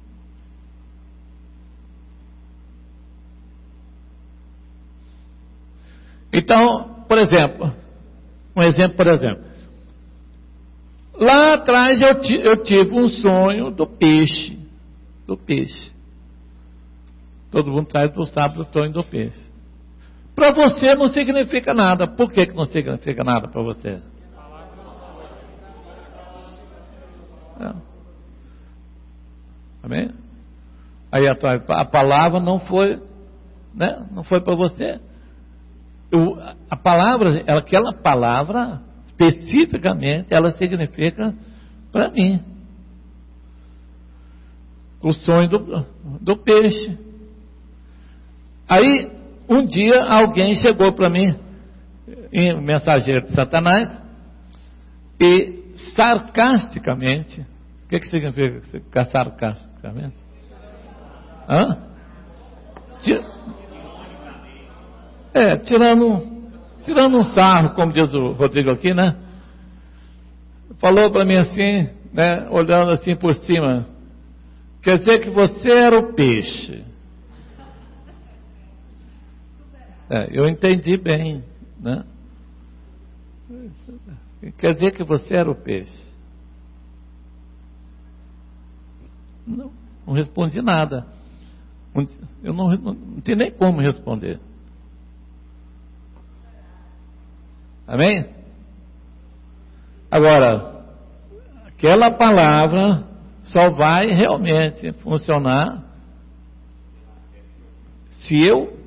Então, por exemplo, um exemplo, por exemplo, lá atrás eu, t- eu tive um sonho do peixe, do peixe. Todo mundo traz do sábado o sonho do peixe. Para você não significa nada. Por que, que não significa nada para você? É. Amém? Aí atrás, a palavra não foi, né? Não foi para você. Eu, a palavra, aquela palavra, especificamente, ela significa para mim. O sonho do, do peixe. Aí, um dia, alguém chegou para mim, em mensageiro de Satanás, e sarcasticamente, o que, que significa sarcasticamente? Hã? É, tirando, tirando um sarro, como diz o Rodrigo aqui, né? Falou para mim assim, né? Olhando assim por cima, quer dizer que você era o peixe. É, eu entendi bem, né? Quer dizer que você era o peixe. Não, não respondi nada. Eu não, não, não tenho nem como responder. Amém? Agora, aquela palavra só vai realmente funcionar se eu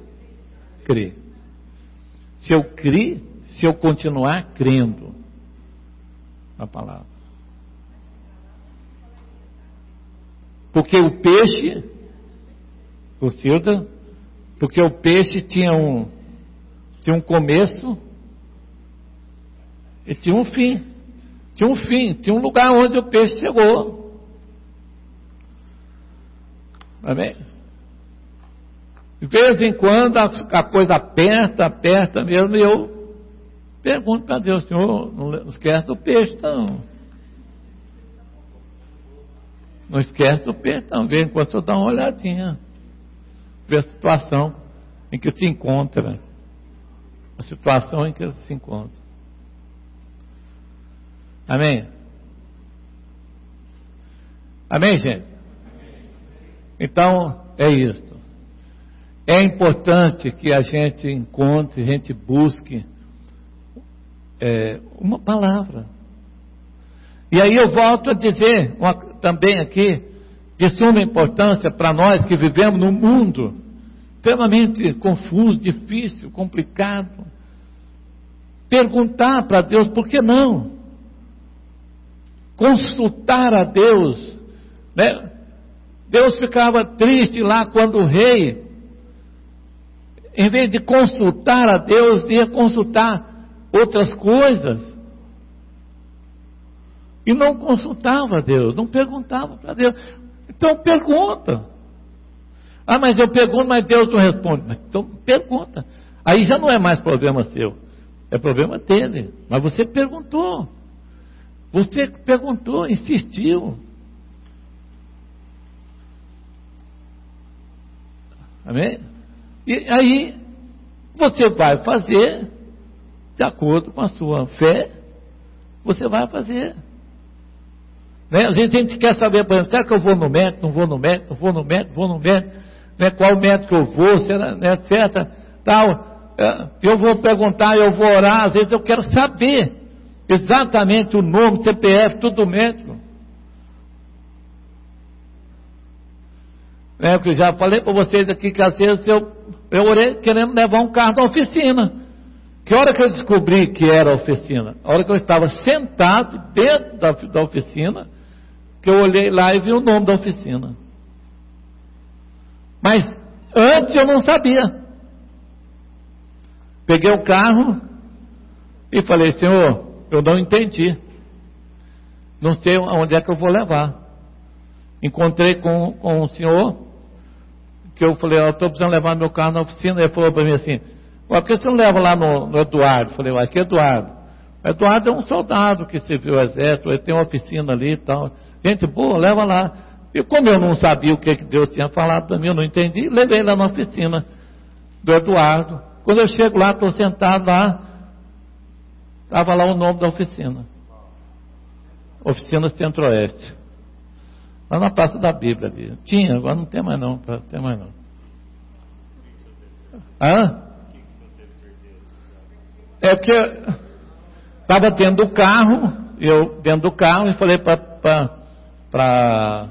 crer. Se eu crer, se eu continuar crendo. a palavra. Porque o peixe, o Cilda, porque o peixe tinha um, tinha um começo e tinha um fim. Tinha um fim, tinha um lugar onde o peixe chegou. Amém? De vez em quando a, a coisa aperta, aperta mesmo, e eu pergunto para Deus: Senhor, não esquece do peixe, não. Não esquece do peixe, não. De vez em quando eu dou uma olhadinha, ver a situação em que se encontra. A situação em que se encontra. Amém? Amém, gente? Então, é isso. É importante que a gente encontre, a gente busque é, uma palavra. E aí eu volto a dizer uma, também aqui, de suma importância para nós que vivemos num mundo extremamente confuso, difícil, complicado. Perguntar para Deus, por que não? Consultar a Deus, né? Deus ficava triste lá quando o rei, em vez de consultar a Deus, ia consultar outras coisas. E não consultava a Deus, não perguntava para Deus. Então pergunta. Ah, mas eu pergunto, mas Deus não responde. Mas, então pergunta. Aí já não é mais problema seu, é problema dele. Mas você perguntou. Você perguntou, insistiu. Amém? E aí você vai fazer de acordo com a sua fé. Você vai fazer. Né? Às vezes a gente quer saber, por exemplo, será que eu vou no médico, não vou no médico, não vou no médico, vou no médico, né? Qual médico eu vou, será, né, etcétera. Tal. Eu vou perguntar, eu vou orar, às vezes eu quero saber exatamente o nome, C P F, tudo do médico. É, porque eu já falei para vocês aqui que às vezes eu, eu orei querendo levar um carro da oficina. Que hora que eu descobri que era a oficina? A hora que eu estava sentado dentro da, da oficina, que eu olhei lá e vi o nome da oficina. Mas antes eu não sabia. Peguei o carro e falei: Senhor, eu não entendi. Não sei aonde é que eu vou levar. Encontrei com, com o senhor, que eu falei: eu estou precisando levar meu carro na oficina. Ele falou para mim assim: por que você não leva lá no, no Eduardo? Eu falei: ué, que Eduardo? O Eduardo é um soldado que serviu o exército, ele tem uma oficina ali e tal. Gente boa, leva lá. E como eu não sabia o que, que Deus tinha falado para mim, eu não entendi, levei lá na oficina do Eduardo. Quando eu chego lá, estou sentado lá, estava lá o nome da oficina. Oficina Centro-Oeste. Lá na Praça da Bíblia ali. Tinha, agora não tem mais não. Não tem mais não. Hã? É porque estava dentro do carro, eu dentro do carro, e falei para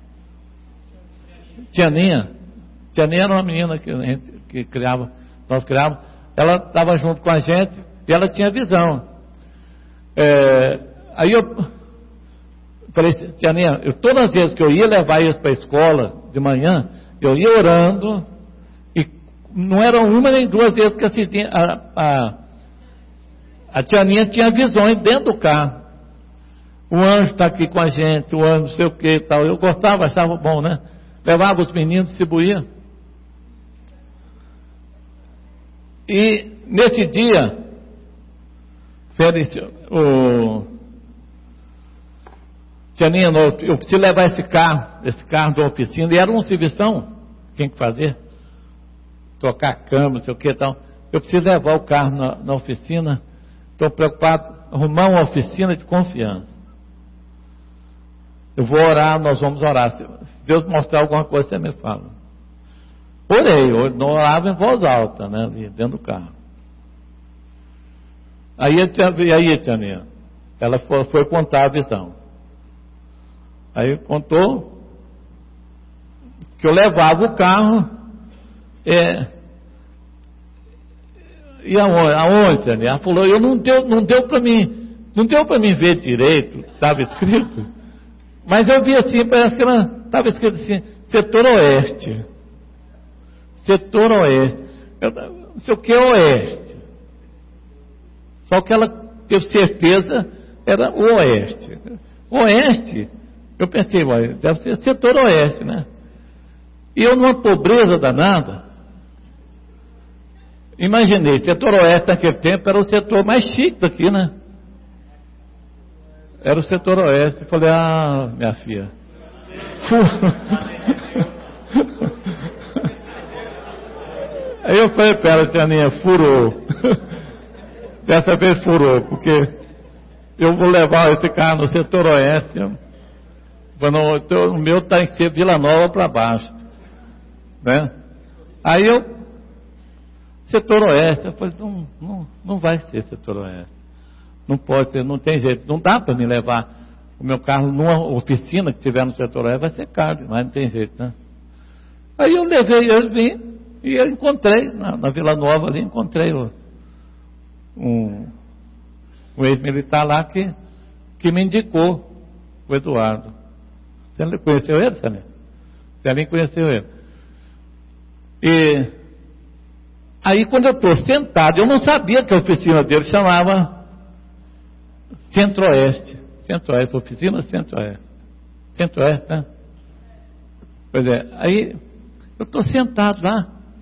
Tianinha. Tianinha era uma menina que, que criava, nós criávamos. Ela estava junto com a gente e ela tinha visão. É, aí eu falei: Tianinha, eu, todas as vezes que eu ia levar eles para a escola de manhã, eu ia orando, e não eram uma nem duas vezes que assim, a, a, a Tianinha tinha visões dentro do carro. O anjo está aqui com a gente, o anjo não sei o que e tal. Eu gostava, achava bom, né? Levava os meninos, distribuía. E nesse dia, o Tianinha, eu preciso levar esse carro, esse carro da oficina, e era uma servição, tinha que fazer, trocar a cama, não sei o que e tal. Eu preciso levar o carro na, na oficina, estou preocupado em arrumar uma oficina de confiança. Eu vou orar, nós vamos orar. Se Deus mostrar alguma coisa, você me fala. Orei, eu não orava em voz alta, né, ali dentro do carro. Aí, e aí, Tianinha, ela foi, foi contar a visão. Aí contou que eu levava o carro, é, e aonde, aonde, Tianinha? Ela falou: eu não deu, não deu para mim, Não deu para mim ver direito, estava escrito, mas eu vi assim, parece que estava escrito assim, setor oeste. Setor oeste. Eu, não sei o que é oeste. Só que ela teve certeza, era o oeste. Oeste, eu pensei, deve ser setor oeste, né? E eu numa pobreza danada, imaginei, setor oeste naquele tempo era o setor mais chique daqui, né? Era o setor oeste. Eu falei, ah, minha filha. Aí eu falei para ela, Tianinha, furou. Dessa vez furou, porque eu vou levar esse carro no setor oeste. O meu está em ser Vila Nova para baixo. Né? Aí eu, setor oeste, eu falei, não, não, não vai ser setor oeste. Não pode ser, não tem jeito, não dá para me levar o meu carro numa oficina que tiver no setor oeste, vai ser caro, mas não tem jeito, né? Aí eu levei, eu vim, e eu encontrei, na, na Vila Nova ali, encontrei o, um, um ex-militar lá que, que me indicou, o Eduardo. Você conheceu ele, Celinho? Celinho conheceu ele. E aí quando eu estou sentado, eu não sabia que a oficina dele chamava Centro-Oeste. Centro-Oeste, oficina Centro-Oeste. Centro-Oeste, né? Pois é, aí eu estou sentado lá.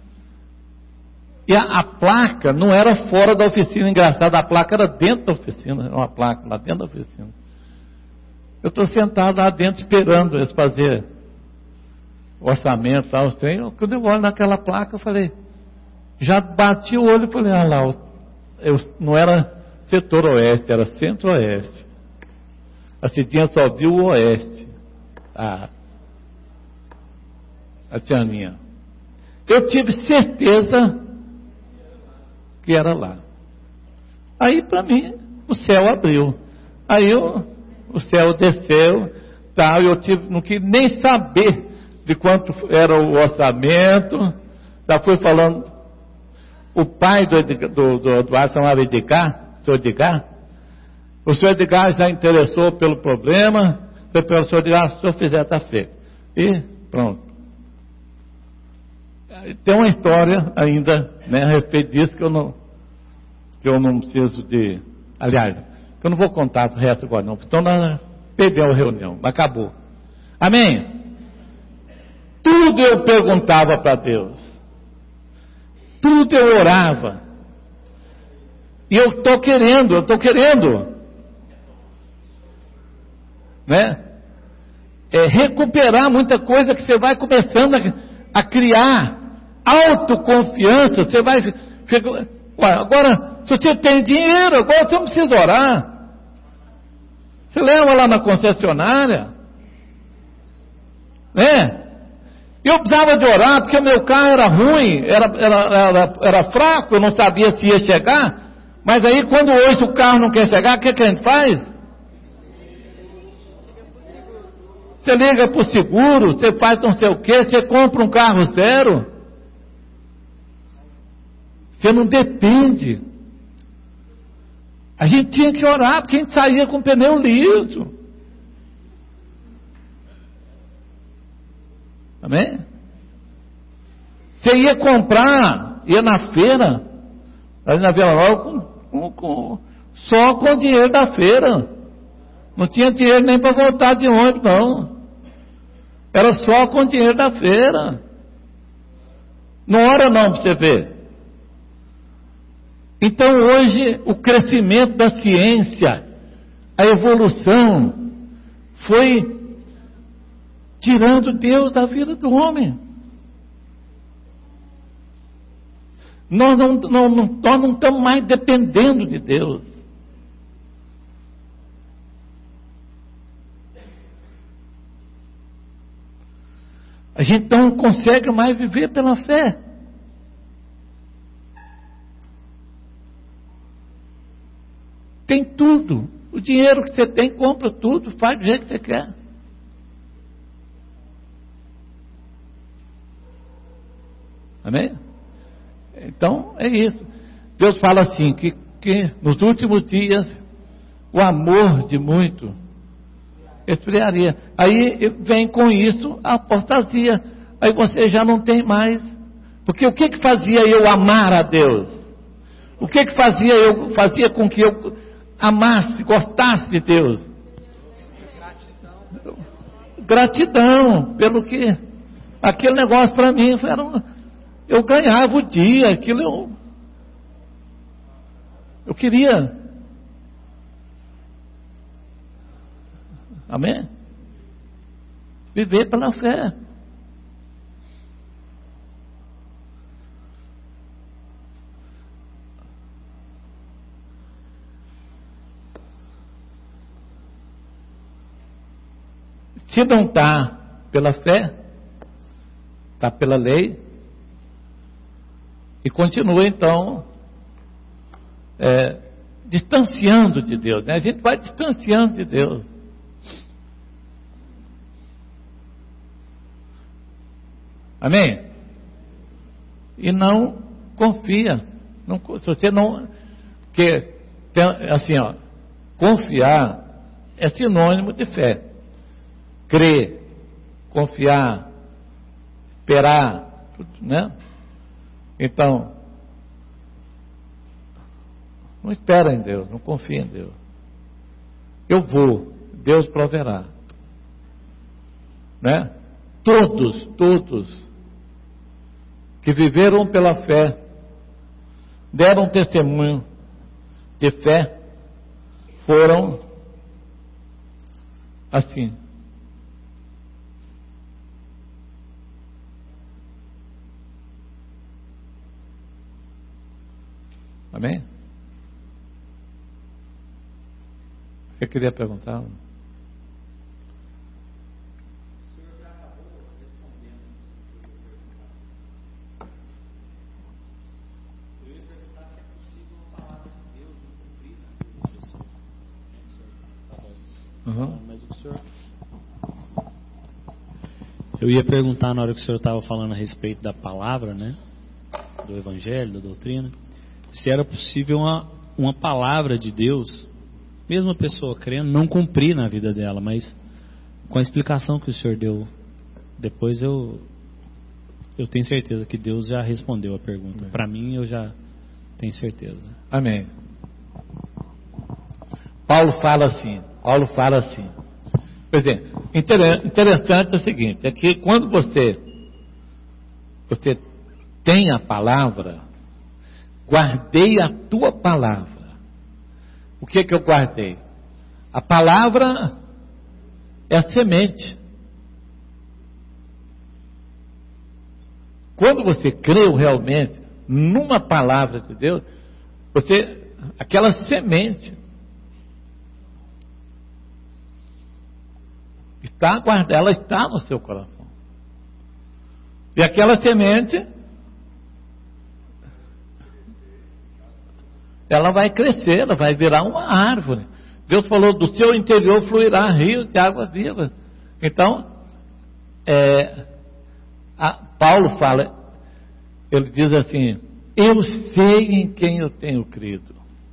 E a, a placa não era fora da oficina, engraçado, a placa era dentro da oficina, uma placa lá dentro da oficina. Eu estou sentado lá dentro esperando eles fazer orçamento, tal, os treinos. Quando eu olho naquela placa, eu falei, já bati o olho e falei, ah lá, eu, não era setor oeste, era centro-oeste. A Cidinha só viu o oeste. A, a Tianinha. Eu tive certeza que era lá. Aí para mim o céu abriu. Aí eu, o céu desceu, tal, eu tive, não quis nem saber de quanto era o orçamento. Já fui falando. O pai do Edgar, do, do Eduardo chamava Edgar, o senhor Edgar. O senhor Edgar já interessou pelo problema. Foi pelo senhor Edgar, se o senhor fizer, está feito. E pronto. Tem uma história ainda, né, a respeito disso que eu não, que eu não preciso de. Aliás, que eu não vou contar o resto agora, não. Então nós perdemos a reunião, acabou. Amém? Tudo eu perguntava para Deus. Tudo eu orava. E eu estou querendo, eu estou querendo. Né? É recuperar muita coisa que você vai começando a, a criar autoconfiança. Você vai. Fica, ué, agora, se você tem dinheiro, agora você não precisa orar. Você leva lá na concessionária. Né? Eu precisava de orar porque o meu carro era ruim, era, era, era, era fraco, eu não sabia se ia chegar. Mas aí quando hoje o carro não quer chegar, o que, que a gente faz? Você liga para o seguro, você faz não sei o que, você compra um carro zero. Você não depende. A gente tinha que orar porque a gente saía com o pneu liso. Amém? Você ia comprar, ia na feira, ali na Vila Nova, com, com, com, só com o dinheiro da feira. Não tinha dinheiro nem para voltar de ônibus, não. Era só com o dinheiro da feira. Não ora não para você ver. Então hoje o crescimento da ciência, a evolução, foi tirando Deus da vida do homem. Nós não, não, não, nós não estamos mais dependendo de Deus. A gente não consegue mais viver pela fé. Tem tudo. O dinheiro que você tem, compra tudo, faz do jeito que você quer. Amém? Então, é isso. Deus fala assim, que, que nos últimos dias, o amor de muito esfriaria. Aí vem com isso a apostasia. Aí você já não tem mais. Porque o que que fazia eu amar a Deus? O que que fazia eu fazia com que eu amasse, gostasse de Deus? Gratidão, Gratidão pelo que aquele negócio para mim era um, eu ganhava o dia, aquilo eu eu queria. Amém? Viver pela fé. Se não está pela fé, está pela lei, e continua então é, distanciando de Deus, né? A gente vai distanciando de Deus. Amém? E não confia. Não, se você não. Porque, assim, ó, confiar é sinônimo de fé. Crer, confiar, esperar, né? Então, não espera em Deus, não confia em Deus. Eu vou, Deus proverá, né? Todos, todos que viveram pela fé, deram testemunho de fé, foram assim. Amém? Você queria perguntar? O senhor já acabou respondendo isso que eu ia perguntar. Eu ia perguntar se é possível uma palavra de Deus não cumprir na vida de Jesus. Uhum. Mas o senhor... Eu ia perguntar na hora que o senhor estava falando a respeito da palavra, né? Do evangelho, da doutrina. Se era possível uma, uma palavra de Deus, mesmo a pessoa crendo, não cumprir na vida dela, mas com a explicação que o senhor deu, depois eu, eu tenho certeza que Deus já respondeu a pergunta. Para mim, eu já tenho certeza. Amém. Paulo fala assim, Paulo fala assim. Por exemplo, interessante é o seguinte, é que quando você, você tem a palavra, guardei a tua palavra. O que que eu guardei? A palavra é a semente. Quando você creu realmente numa palavra de Deus, você, aquela semente está guardada, ela está no seu coração. E aquela semente, ela vai crescer, ela vai virar uma árvore. Deus falou, do seu interior fluirá rios de água viva. Então, é, a, Paulo fala, ele diz assim, eu sei em quem eu tenho crido.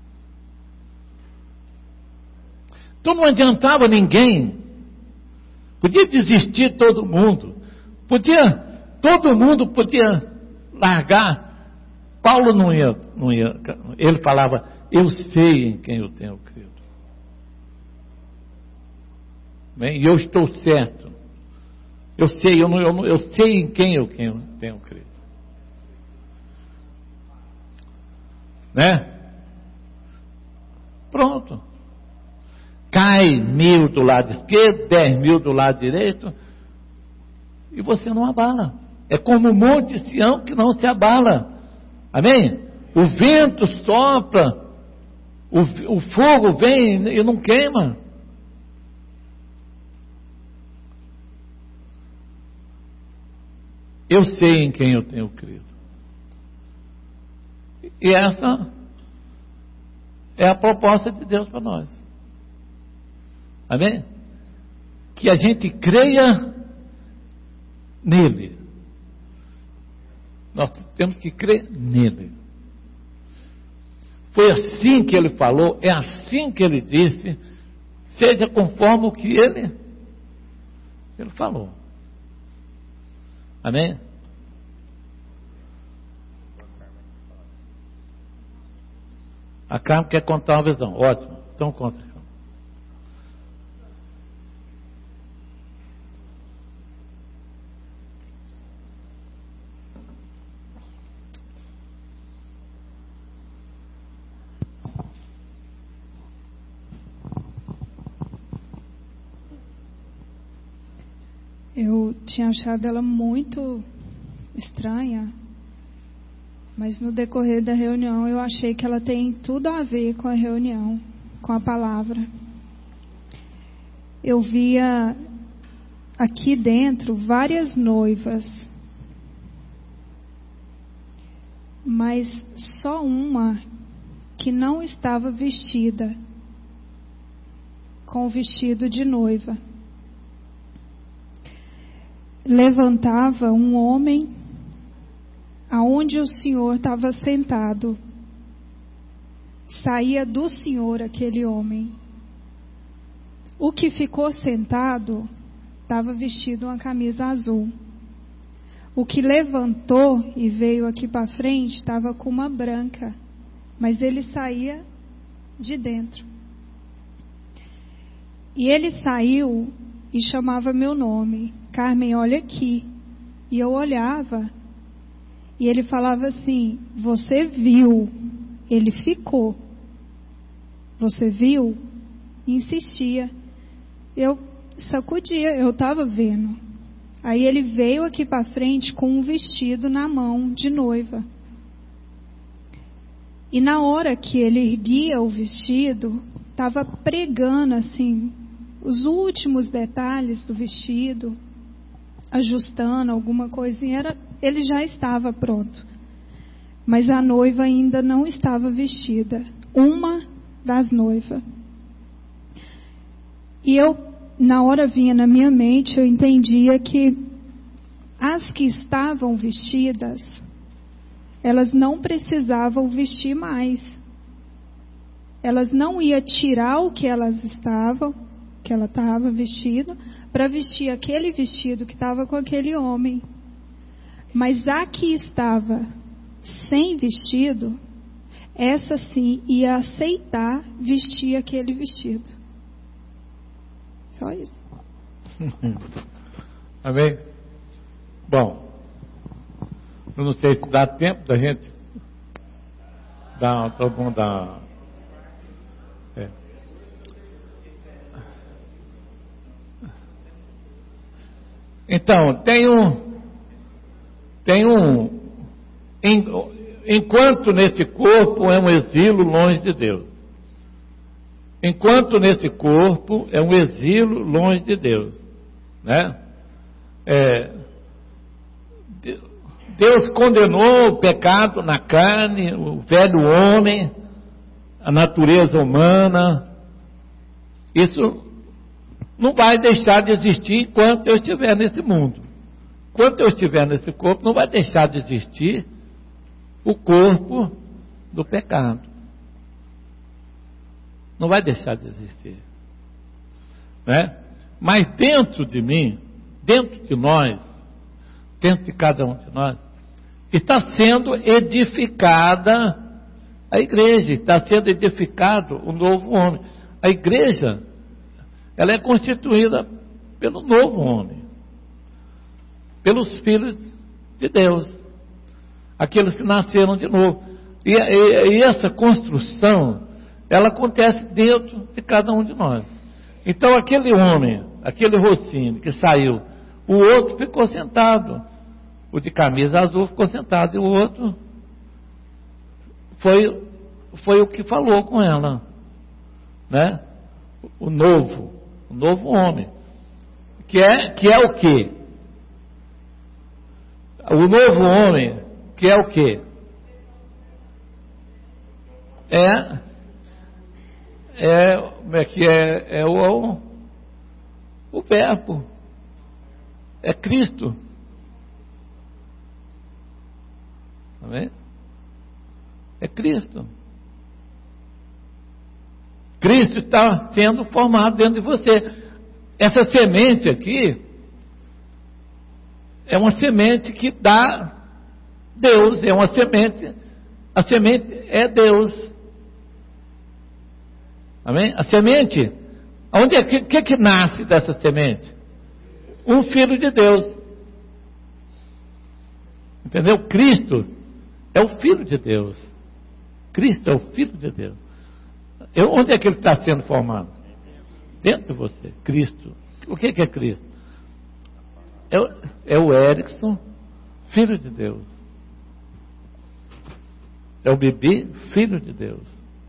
Então não adiantava ninguém, podia desistir todo mundo, podia, todo mundo podia largar. Paulo não ia, não ia, ele falava, eu sei em quem eu tenho crido. Bem, e eu estou certo. Eu sei, eu, não, eu, não, eu sei em quem eu tenho crido. Né? Pronto. Cai mil do lado esquerdo, dez mil do lado direito, e você não abala. É como o monte Sião que não se abala. Amém? O vento sopra, o, o fogo vem e não queima. Eu sei em quem eu tenho crido. E essa é a proposta de Deus para nós. Amém? Que a gente creia nele. Nós temos que crer nele. Foi assim que ele falou, é assim que ele disse, seja conforme o que ele, ele falou. Amém? A Carmen quer contar uma visão. Ótimo. Então conta. Eu tinha achado ela muito estranha, mas no decorrer da reunião eu achei que ela tem tudo a ver com a reunião, com a palavra. Eu via aqui dentro várias noivas, mas só uma que não estava vestida com o vestido de noiva. Levantava um homem aonde o Senhor estava sentado. Saía do Senhor aquele homem. O que ficou sentado estava vestido uma camisa azul. O que levantou e veio aqui para frente estava com uma branca, mas ele saía de dentro. E ele saiu e chamava meu nome. Carmen, olha aqui. E eu olhava. E ele falava assim, você viu? Ele ficou. Você viu? E insistia. Eu sacudia, eu estava vendo. Aí ele veio aqui para frente com um vestido na mão de noiva. E na hora que ele erguia o vestido, estava pregando assim, os últimos detalhes do vestido, ajustando alguma coisinha, era, ele já estava pronto. Mas a noiva ainda não estava vestida. Uma das noivas. E eu, na hora vinha na minha mente, eu entendia que as que estavam vestidas, elas não precisavam vestir mais. Elas não iam tirar o que elas estavam, que ela estava vestida, para vestir aquele vestido que estava com aquele homem. Mas a que estava sem vestido, essa sim ia aceitar vestir aquele vestido. Só isso. Amém? Bom, eu não sei se dá tempo da gente dar, todo mundo dar. É. Então, tem um, tem um, em, enquanto nesse corpo é um exílio longe de Deus. Enquanto nesse corpo é um exílio longe de Deus, né? É, Deus condenou o pecado na carne, o velho homem, a natureza humana. Isso não vai deixar de existir enquanto eu estiver nesse mundo. Enquanto eu estiver nesse corpo, não vai deixar de existir o corpo do pecado. Não vai deixar de existir, né? Mas dentro de mim, dentro de nós, dentro de cada um de nós, está sendo edificada a igreja, está sendo edificado o novo homem. A igreja, ela é constituída pelo novo homem, pelos filhos de Deus, aqueles que nasceram de novo. E, e, e essa construção, ela acontece dentro de cada um de nós. Então aquele homem, aquele Rossini que saiu, o outro ficou sentado. O de camisa azul ficou sentado e o outro foi, foi o que falou com ela, né? O novo, o novo homem, que é, que é o quê? O novo homem, que é o quê? É, é, como é que é? É o, o verbo, é Cristo. Amém? É Cristo. Cristo está sendo formado dentro de você. Essa semente aqui é uma semente que dá Deus, é uma semente, a semente é Deus. Amém? A semente, onde é que, que, que nasce dessa semente? Um filho de Deus. Entendeu? Cristo é o filho de Deus. Cristo é o filho de Deus. Eu, onde é que ele está sendo formado? Dentro de você, Cristo. O que, que é Cristo? É, o- é o Erickson, filho de Deus. É o Bibi, filho de Deus.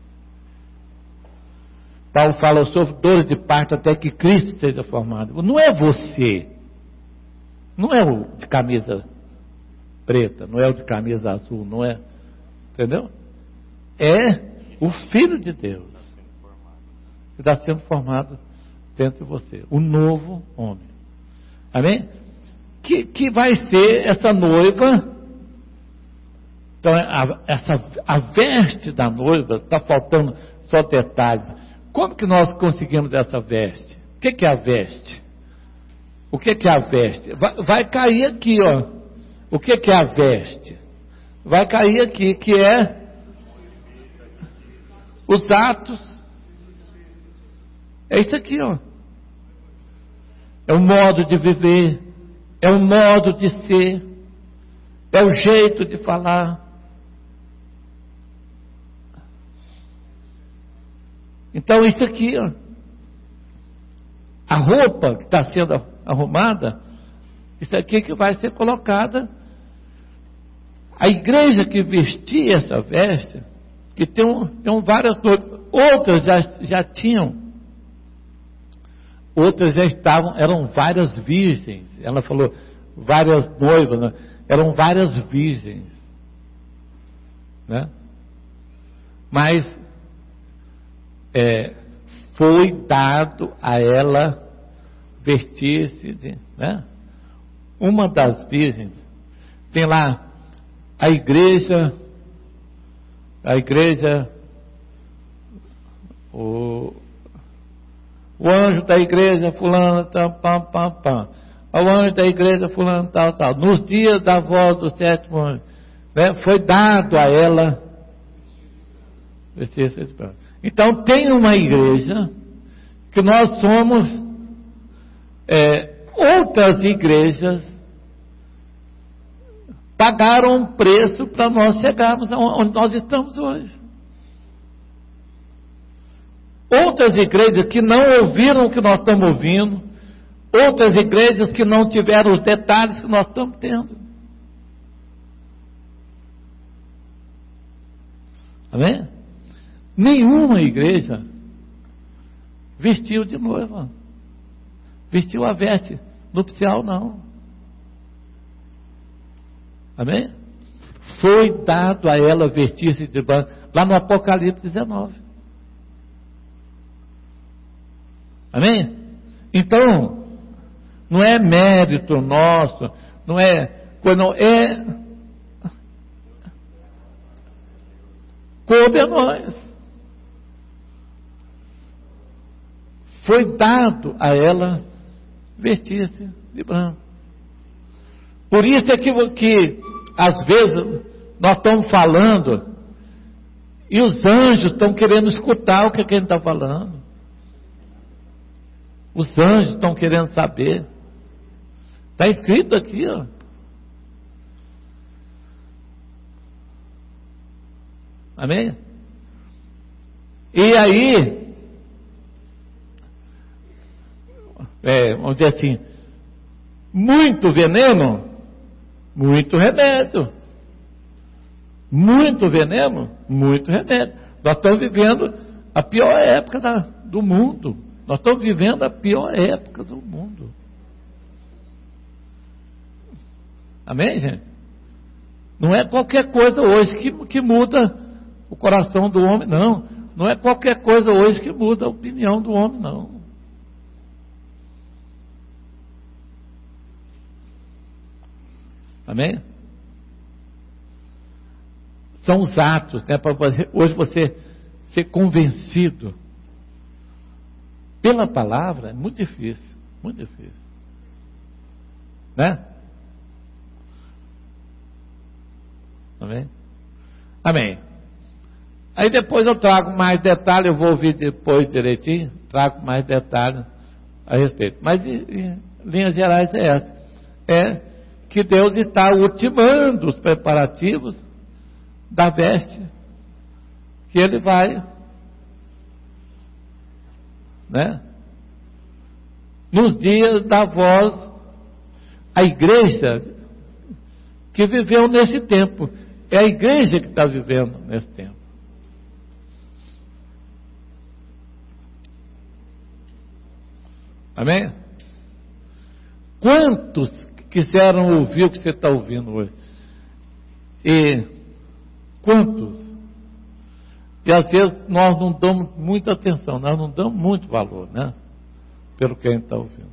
Paulo fala, eu sofro dores de parto até que Cristo seja formado. Não é você. Não é o de camisa preta, não é o de camisa azul, não é. Entendeu? É o Filho de Deus que está sendo formado dentro de você. O novo homem. Amém? Que, que vai ser essa noiva. Então, a, essa, a veste da noiva, está faltando só detalhes. Como que nós conseguimos essa veste? O que, que é a veste? O que, que é a veste? Vai, vai cair aqui, ó. O que, que é a veste? Vai cair aqui, que é os atos. É isso aqui, ó. É o modo de viver, é o modo de ser, é o jeito de falar. Então isso aqui, ó, a roupa que está sendo arrumada, isso aqui que vai ser colocada. A igreja que vestia essa veste, que tem, um, tem um várias noivas, outras já, já tinham, outras já estavam, eram várias virgens. Ela falou várias noivas, né? Eram várias virgens, né? Mas é, foi dado a ela vestir-se de, né? Uma das virgens tem lá a igreja, a igreja, o, o anjo da igreja fulano, tal, pam, pam, pam. O anjo da igreja fulano, tal, tal. Nos dias da voz do sétimo anjo, né, foi dado a ela vestir-se de branco. Então tem uma igreja que nós somos é, outras igrejas pagaram um preço para nós chegarmos onde nós estamos hoje. Outras igrejas que não ouviram o que nós estamos ouvindo, outras igrejas que não tiveram os detalhes que nós estamos tendo. Amém? Nenhuma igreja vestiu de noiva, vestiu a veste nupcial, não. Amém? Foi dado a ela vestir-se de branco, lá no Apocalipse dezenove. Amém? Então, não é mérito nosso, não é, não é, coube a nós. Foi dado a ela vestir-se de branco. Por isso é que, que às vezes nós estamos falando e os anjos estão querendo escutar o que a gente está falando. Os anjos estão querendo saber. Está escrito aqui, ó. Amém? E aí, é, vamos dizer assim, muito veneno, muito remédio. Muito veneno, muito remédio. Nós estamos vivendo a pior época da, do mundo. Nós estamos vivendo a pior época do mundo. Amém, gente? Não é qualquer coisa hoje que, que muda o coração do homem, não. Não é qualquer coisa hoje que muda a opinião do homem, não. Amém? São os atos, né? Para hoje você ser convencido pela palavra é muito difícil, muito difícil. Né? Amém? Amém. Aí depois eu trago mais detalhes, eu vou ouvir depois direitinho, trago mais detalhes a respeito. Mas em linhas gerais é essa. É que Deus está ultimando os preparativos da veste que Ele vai, né? Nos dias da voz, a igreja que viveu nesse tempo, é a igreja que está vivendo nesse tempo. Amém? Quantos quiseram ouvir o que você está ouvindo hoje? E quantos? E às vezes nós não damos muita atenção, nós não damos muito valor, né? Pelo que a gente está ouvindo.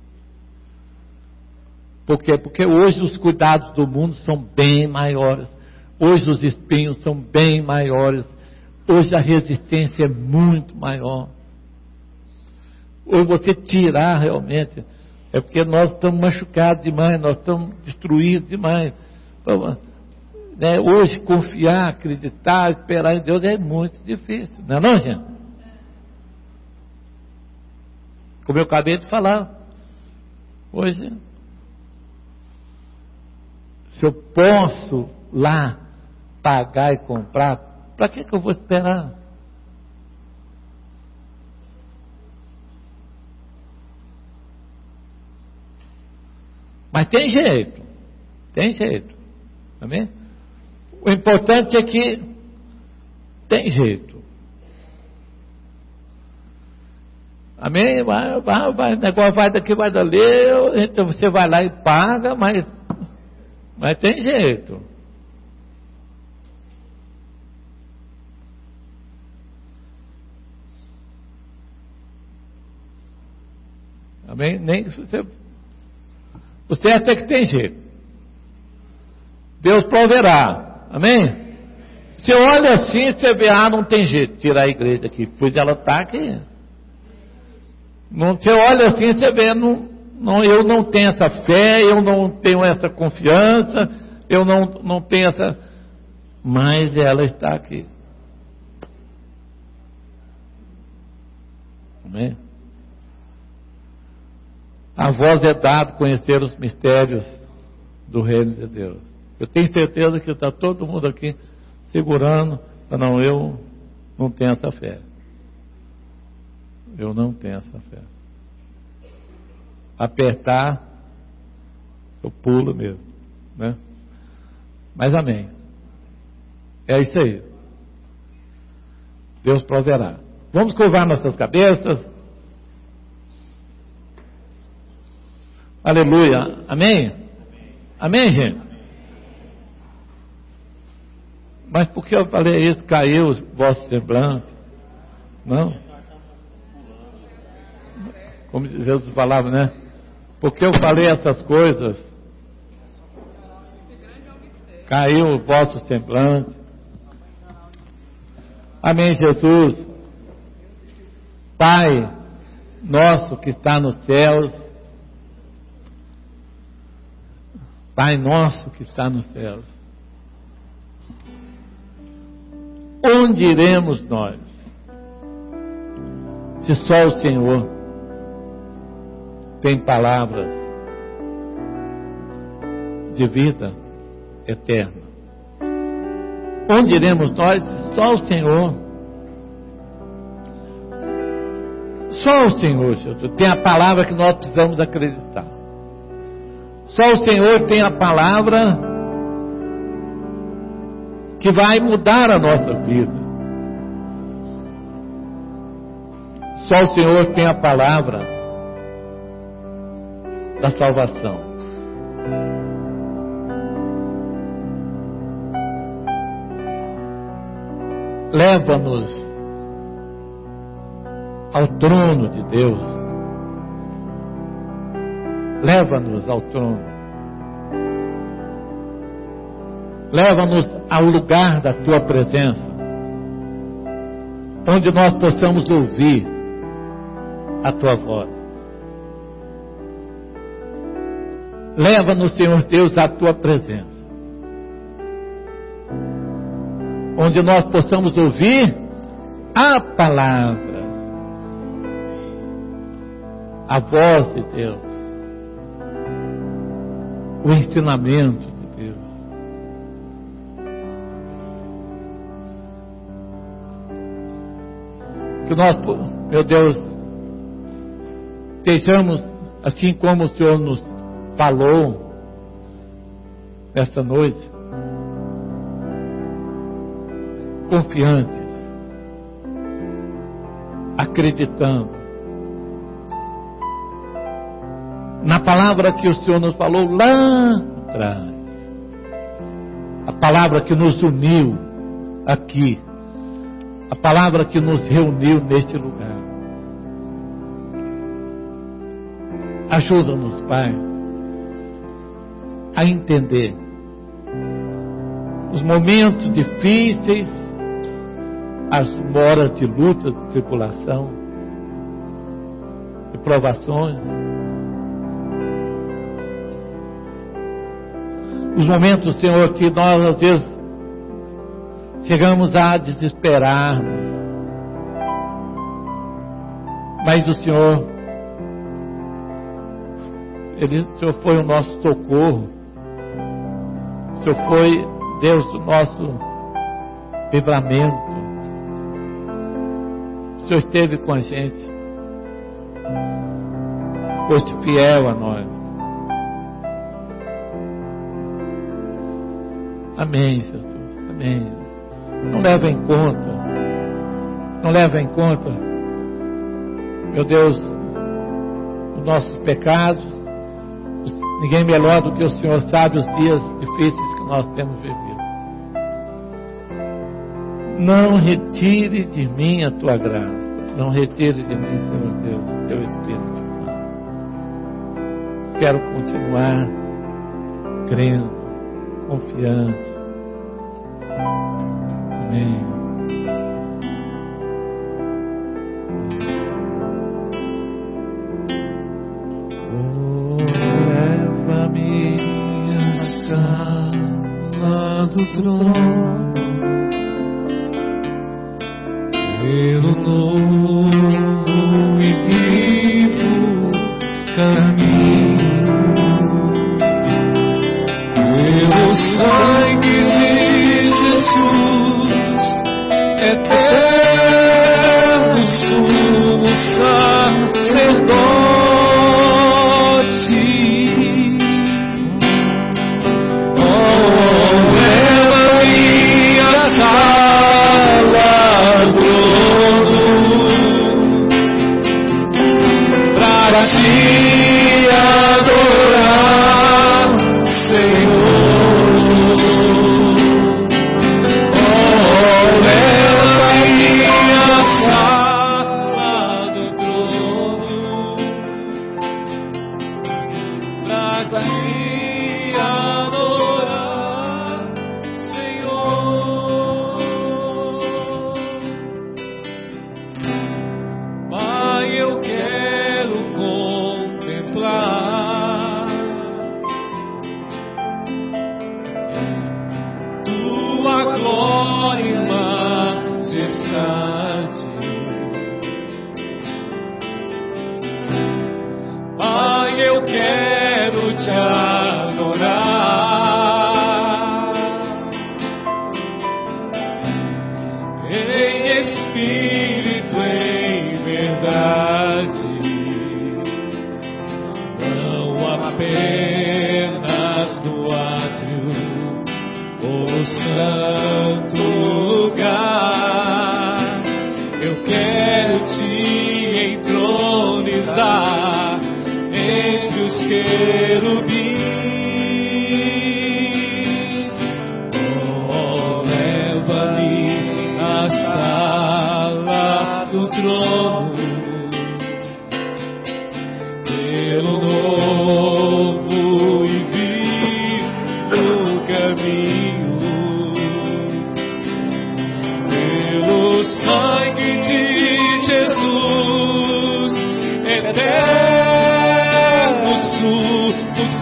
Por quê? Porque hoje os cuidados do mundo são bem maiores. Hoje os espinhos são bem maiores. Hoje a resistência é muito maior. Hoje você tirar realmente, é porque nós estamos machucados demais, nós estamos destruídos demais. Né? Hoje confiar, acreditar, esperar em Deus é muito difícil, não é não, gente? Como eu acabei de falar, hoje, se eu posso lá pagar e comprar, para que que eu vou esperar? Mas tem jeito, tem jeito, amém? O importante é que tem jeito, amém? Vai, vai, vai, o negócio vai daqui, vai dali, então você vai lá e paga, mas, mas tem jeito. Amém? Nem você... O certo é que tem jeito. Deus proverá. Amém? Você olha assim, você vê, ah, não tem jeito, tirar a igreja aqui, pois ela está aqui. Não, você olha assim, você vê, não, não, eu não tenho essa fé, eu não tenho essa confiança, eu não, não tenho essa... Mas ela está aqui. Amém? A voz é dada conhecer os mistérios do reino de Deus. Eu tenho certeza que está todo mundo aqui segurando. Não, eu não tenho essa fé. Eu não tenho essa fé. Apertar, eu pulo mesmo, né? Mas amém. É isso aí. Deus proverá. Vamos curvar nossas cabeças. Aleluia. Amém? Amém, gente? Mas por que eu falei isso? Caiu o vosso semblante? Não? Como Jesus falava, né? Porque eu falei essas coisas, caiu o vosso semblante. Amém, Jesus. Pai nosso que está nos céus, Pai nosso que está nos céus, onde iremos nós, se só o Senhor tem palavras de vida eterna? Onde iremos nós, se só o Senhor, só o Senhor, Jesus, tem a palavra que nós precisamos acreditar. Só o Senhor tem a palavra que vai mudar a nossa vida. Só o Senhor tem a palavra da salvação. Leva-nos ao trono de Deus. Leva-nos ao trono. Leva-nos ao lugar da Tua presença, onde nós possamos ouvir a tua voz. Leva-nos, Senhor Deus, à tua presença, onde nós possamos ouvir a palavra, a voz de Deus, o ensinamento de Deus. Que nós, meu Deus, estejamos, assim como o Senhor nos falou nesta noite, confiantes, acreditando na palavra que o Senhor nos falou lá atrás, a palavra que nos uniu aqui, a palavra que nos reuniu neste lugar. Ajuda-nos, Pai, a entender os momentos difíceis, as horas de luta, de tribulação, de provações, os momentos, Senhor, que nós às vezes chegamos a desesperarmos, mas o Senhor, Ele, o Senhor foi o nosso socorro, o Senhor foi, Deus, o nosso livramento, o Senhor esteve com a gente, foste fiel a nós. Amém, Jesus, amém. Não leva em conta, não leva em conta, meu Deus, os nossos pecados. Ninguém melhor do que o Senhor sabe os dias difíceis que nós temos vivido. Não retire de mim a tua graça, não retire de mim, Senhor Deus, o teu Espírito Santo. Quero continuar crendo, confiante. Amém. Oh, leva-me à sala do trono, pelo novo e vivo caminho, pelo sangue de Jesus, eterno sumo sacerdote. Oh, leva-me à sala do trono pra te adorar, Senhor.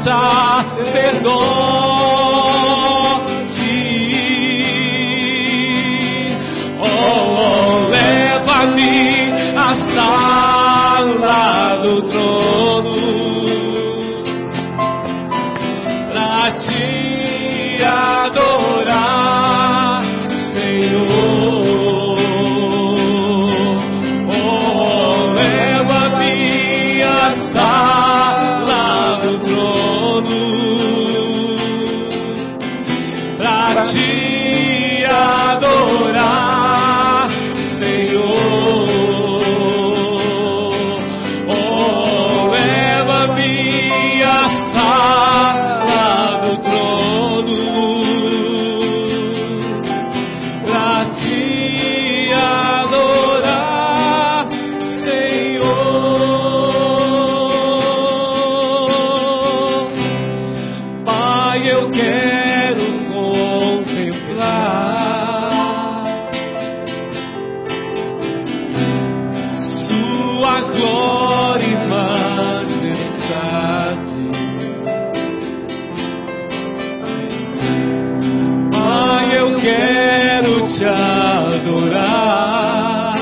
sacerdote. Oh, leva-me à sala do trono pra te adorar, Senhor. Oh, leva-me à sala do trono pra te adorar, Senhor. Oh, leva-me à sala do trono pra te adorar, Senhor. Pai, eu quero contemplar Sua glória e majestade. Pai, eu quero te adorar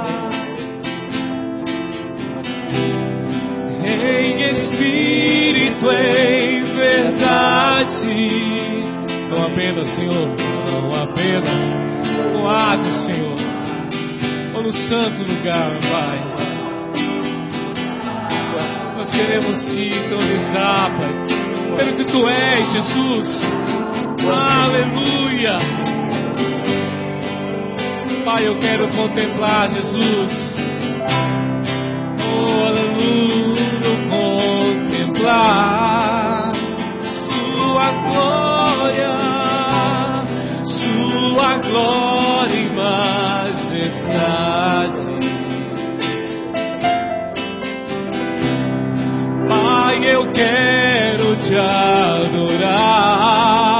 em espírito, em verdade. Não apenas, Senhor, não apenas no ato, Senhor, ou no santo lugar, Pai. Nós queremos te entronizar, Pai, pelo que Tu és, Jesus. Aleluia. Pai, eu quero contemplar, Jesus. Oh, aleluia, contemplar Sua glória, Sua glória e majestade. Pai, eu quero te adorar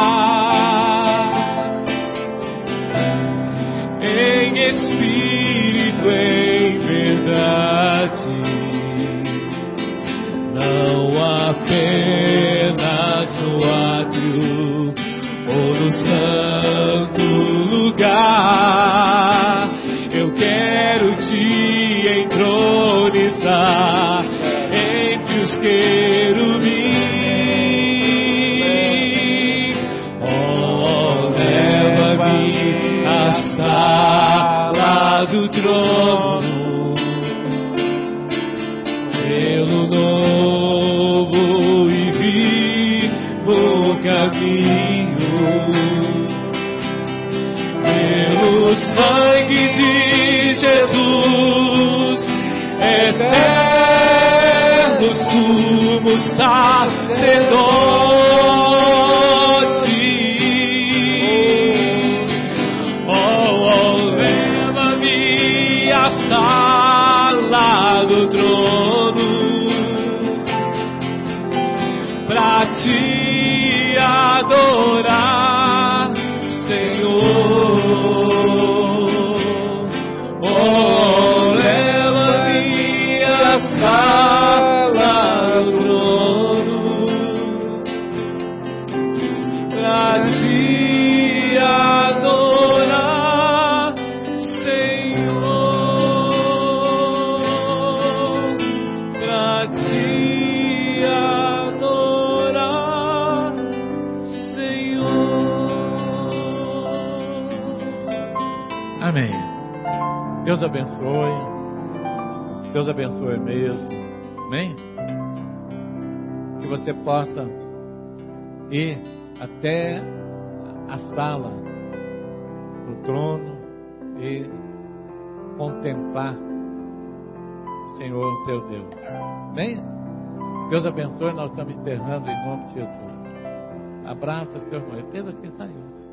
em espírito, em verdade. Não apenas no átrio ou no santo lugar. Eu quero te entronizar entre os querubins. Oh, leva-me à sala do trono pelo novo e vivo caminho, pelo sangue de Jesus, eterno sumo sacerdote. Oh, oh, leva-me à sala do trono pra te adorar, Senhor. Oh, leva-me à sala do trono pra te adorar, Senhor. Pra te adorar, Senhor. Amém. Deus abençoe. Deus abençoe mesmo. Amém? Que você possa ir até a sala do trono e contemplar o Senhor teu Deus. Amém? Deus abençoe. Nós estamos encerrando em nome de Jesus. Abraça seu irmão. Pedro aqui saiu.